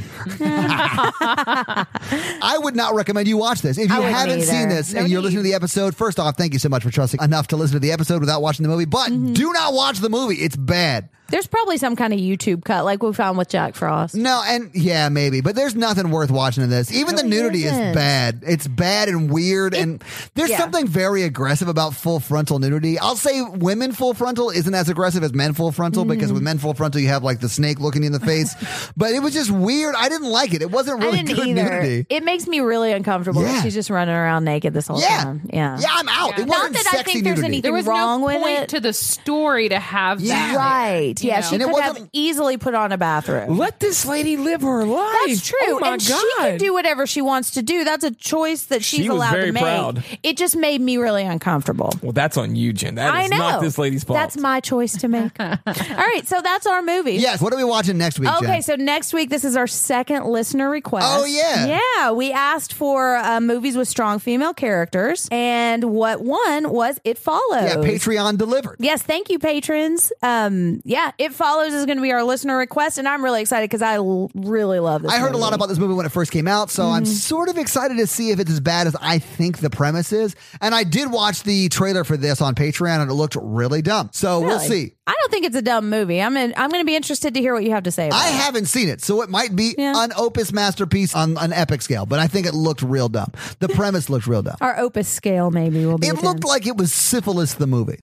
I would not recommend you watch this. If you wouldn't haven't either. seen this No and you're need. listening to the episode, first off, thank you so much for trusting enough to listen to the episode without watching the movie. But do not watch the movie. It's bad. There's probably some kind of YouTube cut like we found with Jack Frost. No, and yeah, maybe. But there's nothing worth watching in this. Even the really nudity is isn't. bad. It's bad and weird. And there's yeah. something very aggressive about full frontal nudity. I'll say women full frontal isn't as aggressive as men full frontal because with men full frontal, you have like the snake looking you in the face. But it was just weird. I didn't like it. It wasn't I really didn't good either. nudity. It makes me really uncomfortable Yeah. that she's just running around naked this whole Yeah. time. Yeah. Yeah, I'm out. It Not wasn't that I sexy think there's nudity. anything There was wrong no with point it. to the story to have Yeah. that. Right. You Yeah, know? she And it could have wasn't- easily put on a bathroom. Let this lady live her life. That's true. Oh my and God. she can do whatever she wants to do. That's a choice that she's She was allowed very to make. proud. It just made me really uncomfortable. Well, that's on you, Jen. That I is know. not this lady's fault. That's my choice to make. All right, so that's our movie. Yes. What are we watching next week, Okay, Jen? so next week, this is our second listener request. Oh, yeah. Yeah, we asked for movies with strong female characters, and what won was It Follows. Yeah, Patreon delivered. Yes, thank you, patrons. Yeah, It Follows is going to be our listener request, and I'm really excited because I really love this I heard a movie. lot about this movie when it first came out, so I'm sort of excited to see if it's as bad as I think the premise is. And I did watch the trailer for this on Patreon, and it looked really dumb. So we'll Really? see. I don't think it's a dumb movie. I'm going to be interested to hear what you have to say about I it. haven't seen it, so it might be Yeah. an opus masterpiece on an epic scale, but I think it looked real dumb. The premise looked real dumb. Our opus scale maybe will be It looked like it was Syphilis the movie.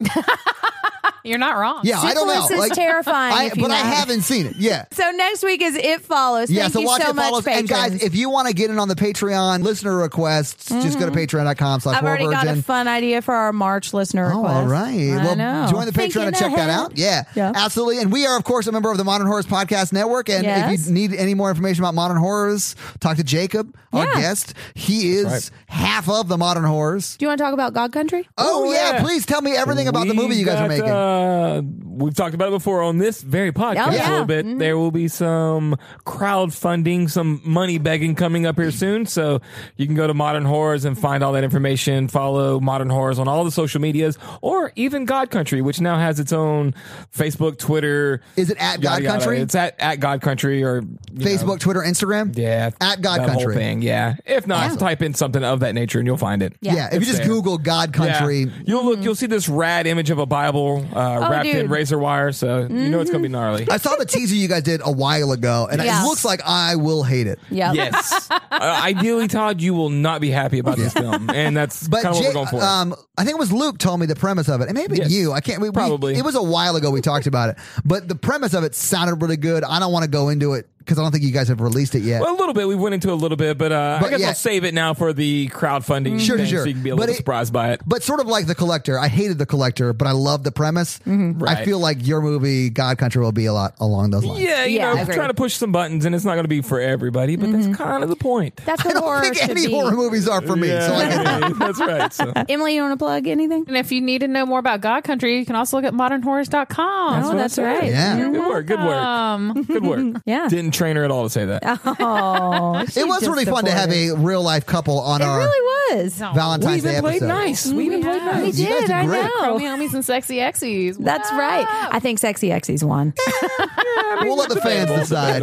You're not wrong. Yeah, I don't know. Syphilis is terrifying if you but I know. haven't seen it. Yeah. So next week is It Follows. Thank Yeah, so you watch so It much, Follows. And patrons. guys, if you want to get in on the Patreon listener requests, just go to patreon.com/horrorvirgin. I've already got a fun idea for our March listener Oh, request. all right. I Well, know. join the Patreon Thinking and check that ahead. out. Yeah, Yeah. absolutely. And we are, of course, a member of the Modern Horrors Podcast Network. And Yes. if you need any more information about Modern Horrors, talk to Jacob, our Yeah. guest. He is right. half of the Modern Horrors. Do you want to talk about God Country? Oh, yeah. yeah. Please tell me everything about the movie you guys are We've making. got, we've talked about it before on this very podcast Oh, yeah. a little bit. Mhm. There will be some crowdfunding, some money begging coming up here soon. So you can go to Modern Horrors and find all that information. Follow Modern Horrors on all the social medias, or even God Country, which now has its own Facebook, Twitter. Is it at God yada, yada. Country? It's at God Country, or you Facebook, know, Twitter, Instagram? yeah, At God that Country. whole thing. Yeah. If not, type in something of that nature and you'll find it. Yeah. Yeah, if you It's just there. Google God Country. Yeah. You'll look. You'll see this rad image of a Bible wrapped in dude. razor wire. So you know it's gonna be gnarly. I saw the teaser you guys did a while ago, and Yeah. it looks like I will hate it. Yeah. Yes. Ideally, Todd, you will not be happy about this film, and that's But kind of what Jake, we're going for. I think it was Luke told me the premise of it. It may have been Yes. you. I can't. Probably. It was a while ago we talked about it, but the premise of it sounded really good. I don't want to go into it because I don't think you guys have released it yet. Well, a little bit. We went into a little bit, but I guess yeah. I'll save it now for the crowdfunding. Sure, thing, sure. So you can be a But little it- surprised by it. But sort of like The Collector, I hated The Collector, but I love the premise. I Right. feel like your movie God Country will be a lot along those lines. Yeah, you Yeah, know, I agree. trying to push some buttons, and it's not going to be for everybody, but that's kind of the point. That's I what don't horror think should any be. horror movies are for me. So I get that. that's right. So. Emily, you want to plug anything? And if you need to know more about God Country, you can also look at modernhorrors.com. Oh, what I that's said. right. Yeah. Mhm. Good work. Good work. Good work. Yeah. Didn't train her at all to say that. Oh, It was really fun to have a real life couple on It our really was. Valentine's We even Day played episode. nice. We even played We nice. You guys did. did I great. know. Chromy Homies and Sexy Exes. That's right. I think Sexy Exes won. We'll let the fans decide.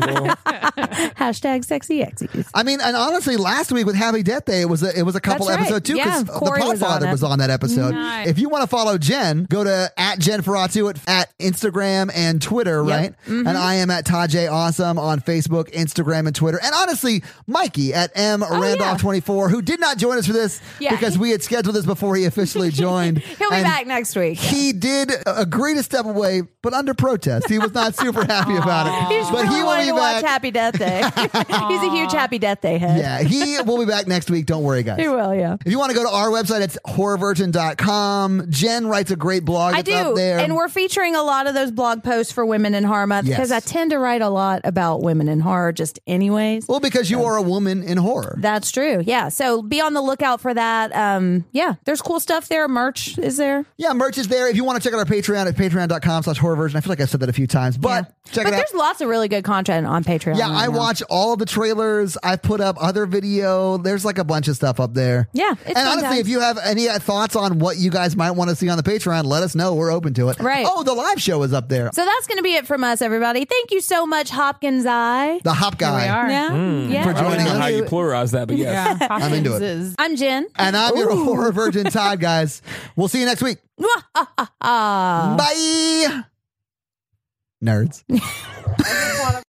Hashtag Sexy Exes. I mean, and honestly, last week with Happy Death Day, it was a couple That's right. episode too Yeah, because the Corey was on Podfather it. was on that episode. Nice. If you want to follow Jen, go to @Jen Ferratu at Instagram and Twitter, Yep. right? And I am at Todd J Awesome on Facebook, Instagram, and Twitter. And honestly, Mikey at M Randolph24, who did not join us for this Yeah. because we had scheduled this before he officially joined. He'll be And back next week. He did agree to step away, but under protest. He was not super happy about it. He's but really he will wanting be to watch back. Happy Death Day. He's a huge Happy Death Day head. Yeah, he will be back next week. Don't worry, guys. He will, yeah. If you want to go to our website, it's horrorvirgin.com. Jen writes a great blog. I It's do. up there. And we're featuring a lot of those blog posts for Women in Horror Month Yes. because I tend to write a lot about women in horror just anyways. Well, because you are a woman in horror. That's true. Yeah. So be on the lookout for that. Yeah, there's cool stuff there. Merch is there. Yeah, merch is there. If you want to check out our Patreon at patreon.com/horrorversion. I feel like I've said that a few times, but check But it out. there's lots of really good content on Patreon. Yeah, right I now. watch all the trailers. I've put up other video. There's like a bunch of stuff up there. Yeah, it's and fun honestly, times. if you have any thoughts on what you guys might want to see on the Patreon, let us know. We're open to it. Right. Oh, the live show is up there. So that's going to be it from us, everybody. Thank you so much, Hopkins Eye. The Hop Guy. we are. Yeah. Yeah. For I don't joining know us. how you pluralize that, but yes. Yeah, I'm into it. Hopkins is- I'm Jen. And I'm your horror virgin, Todd, guys. We'll see you next week. Bye. Nerds.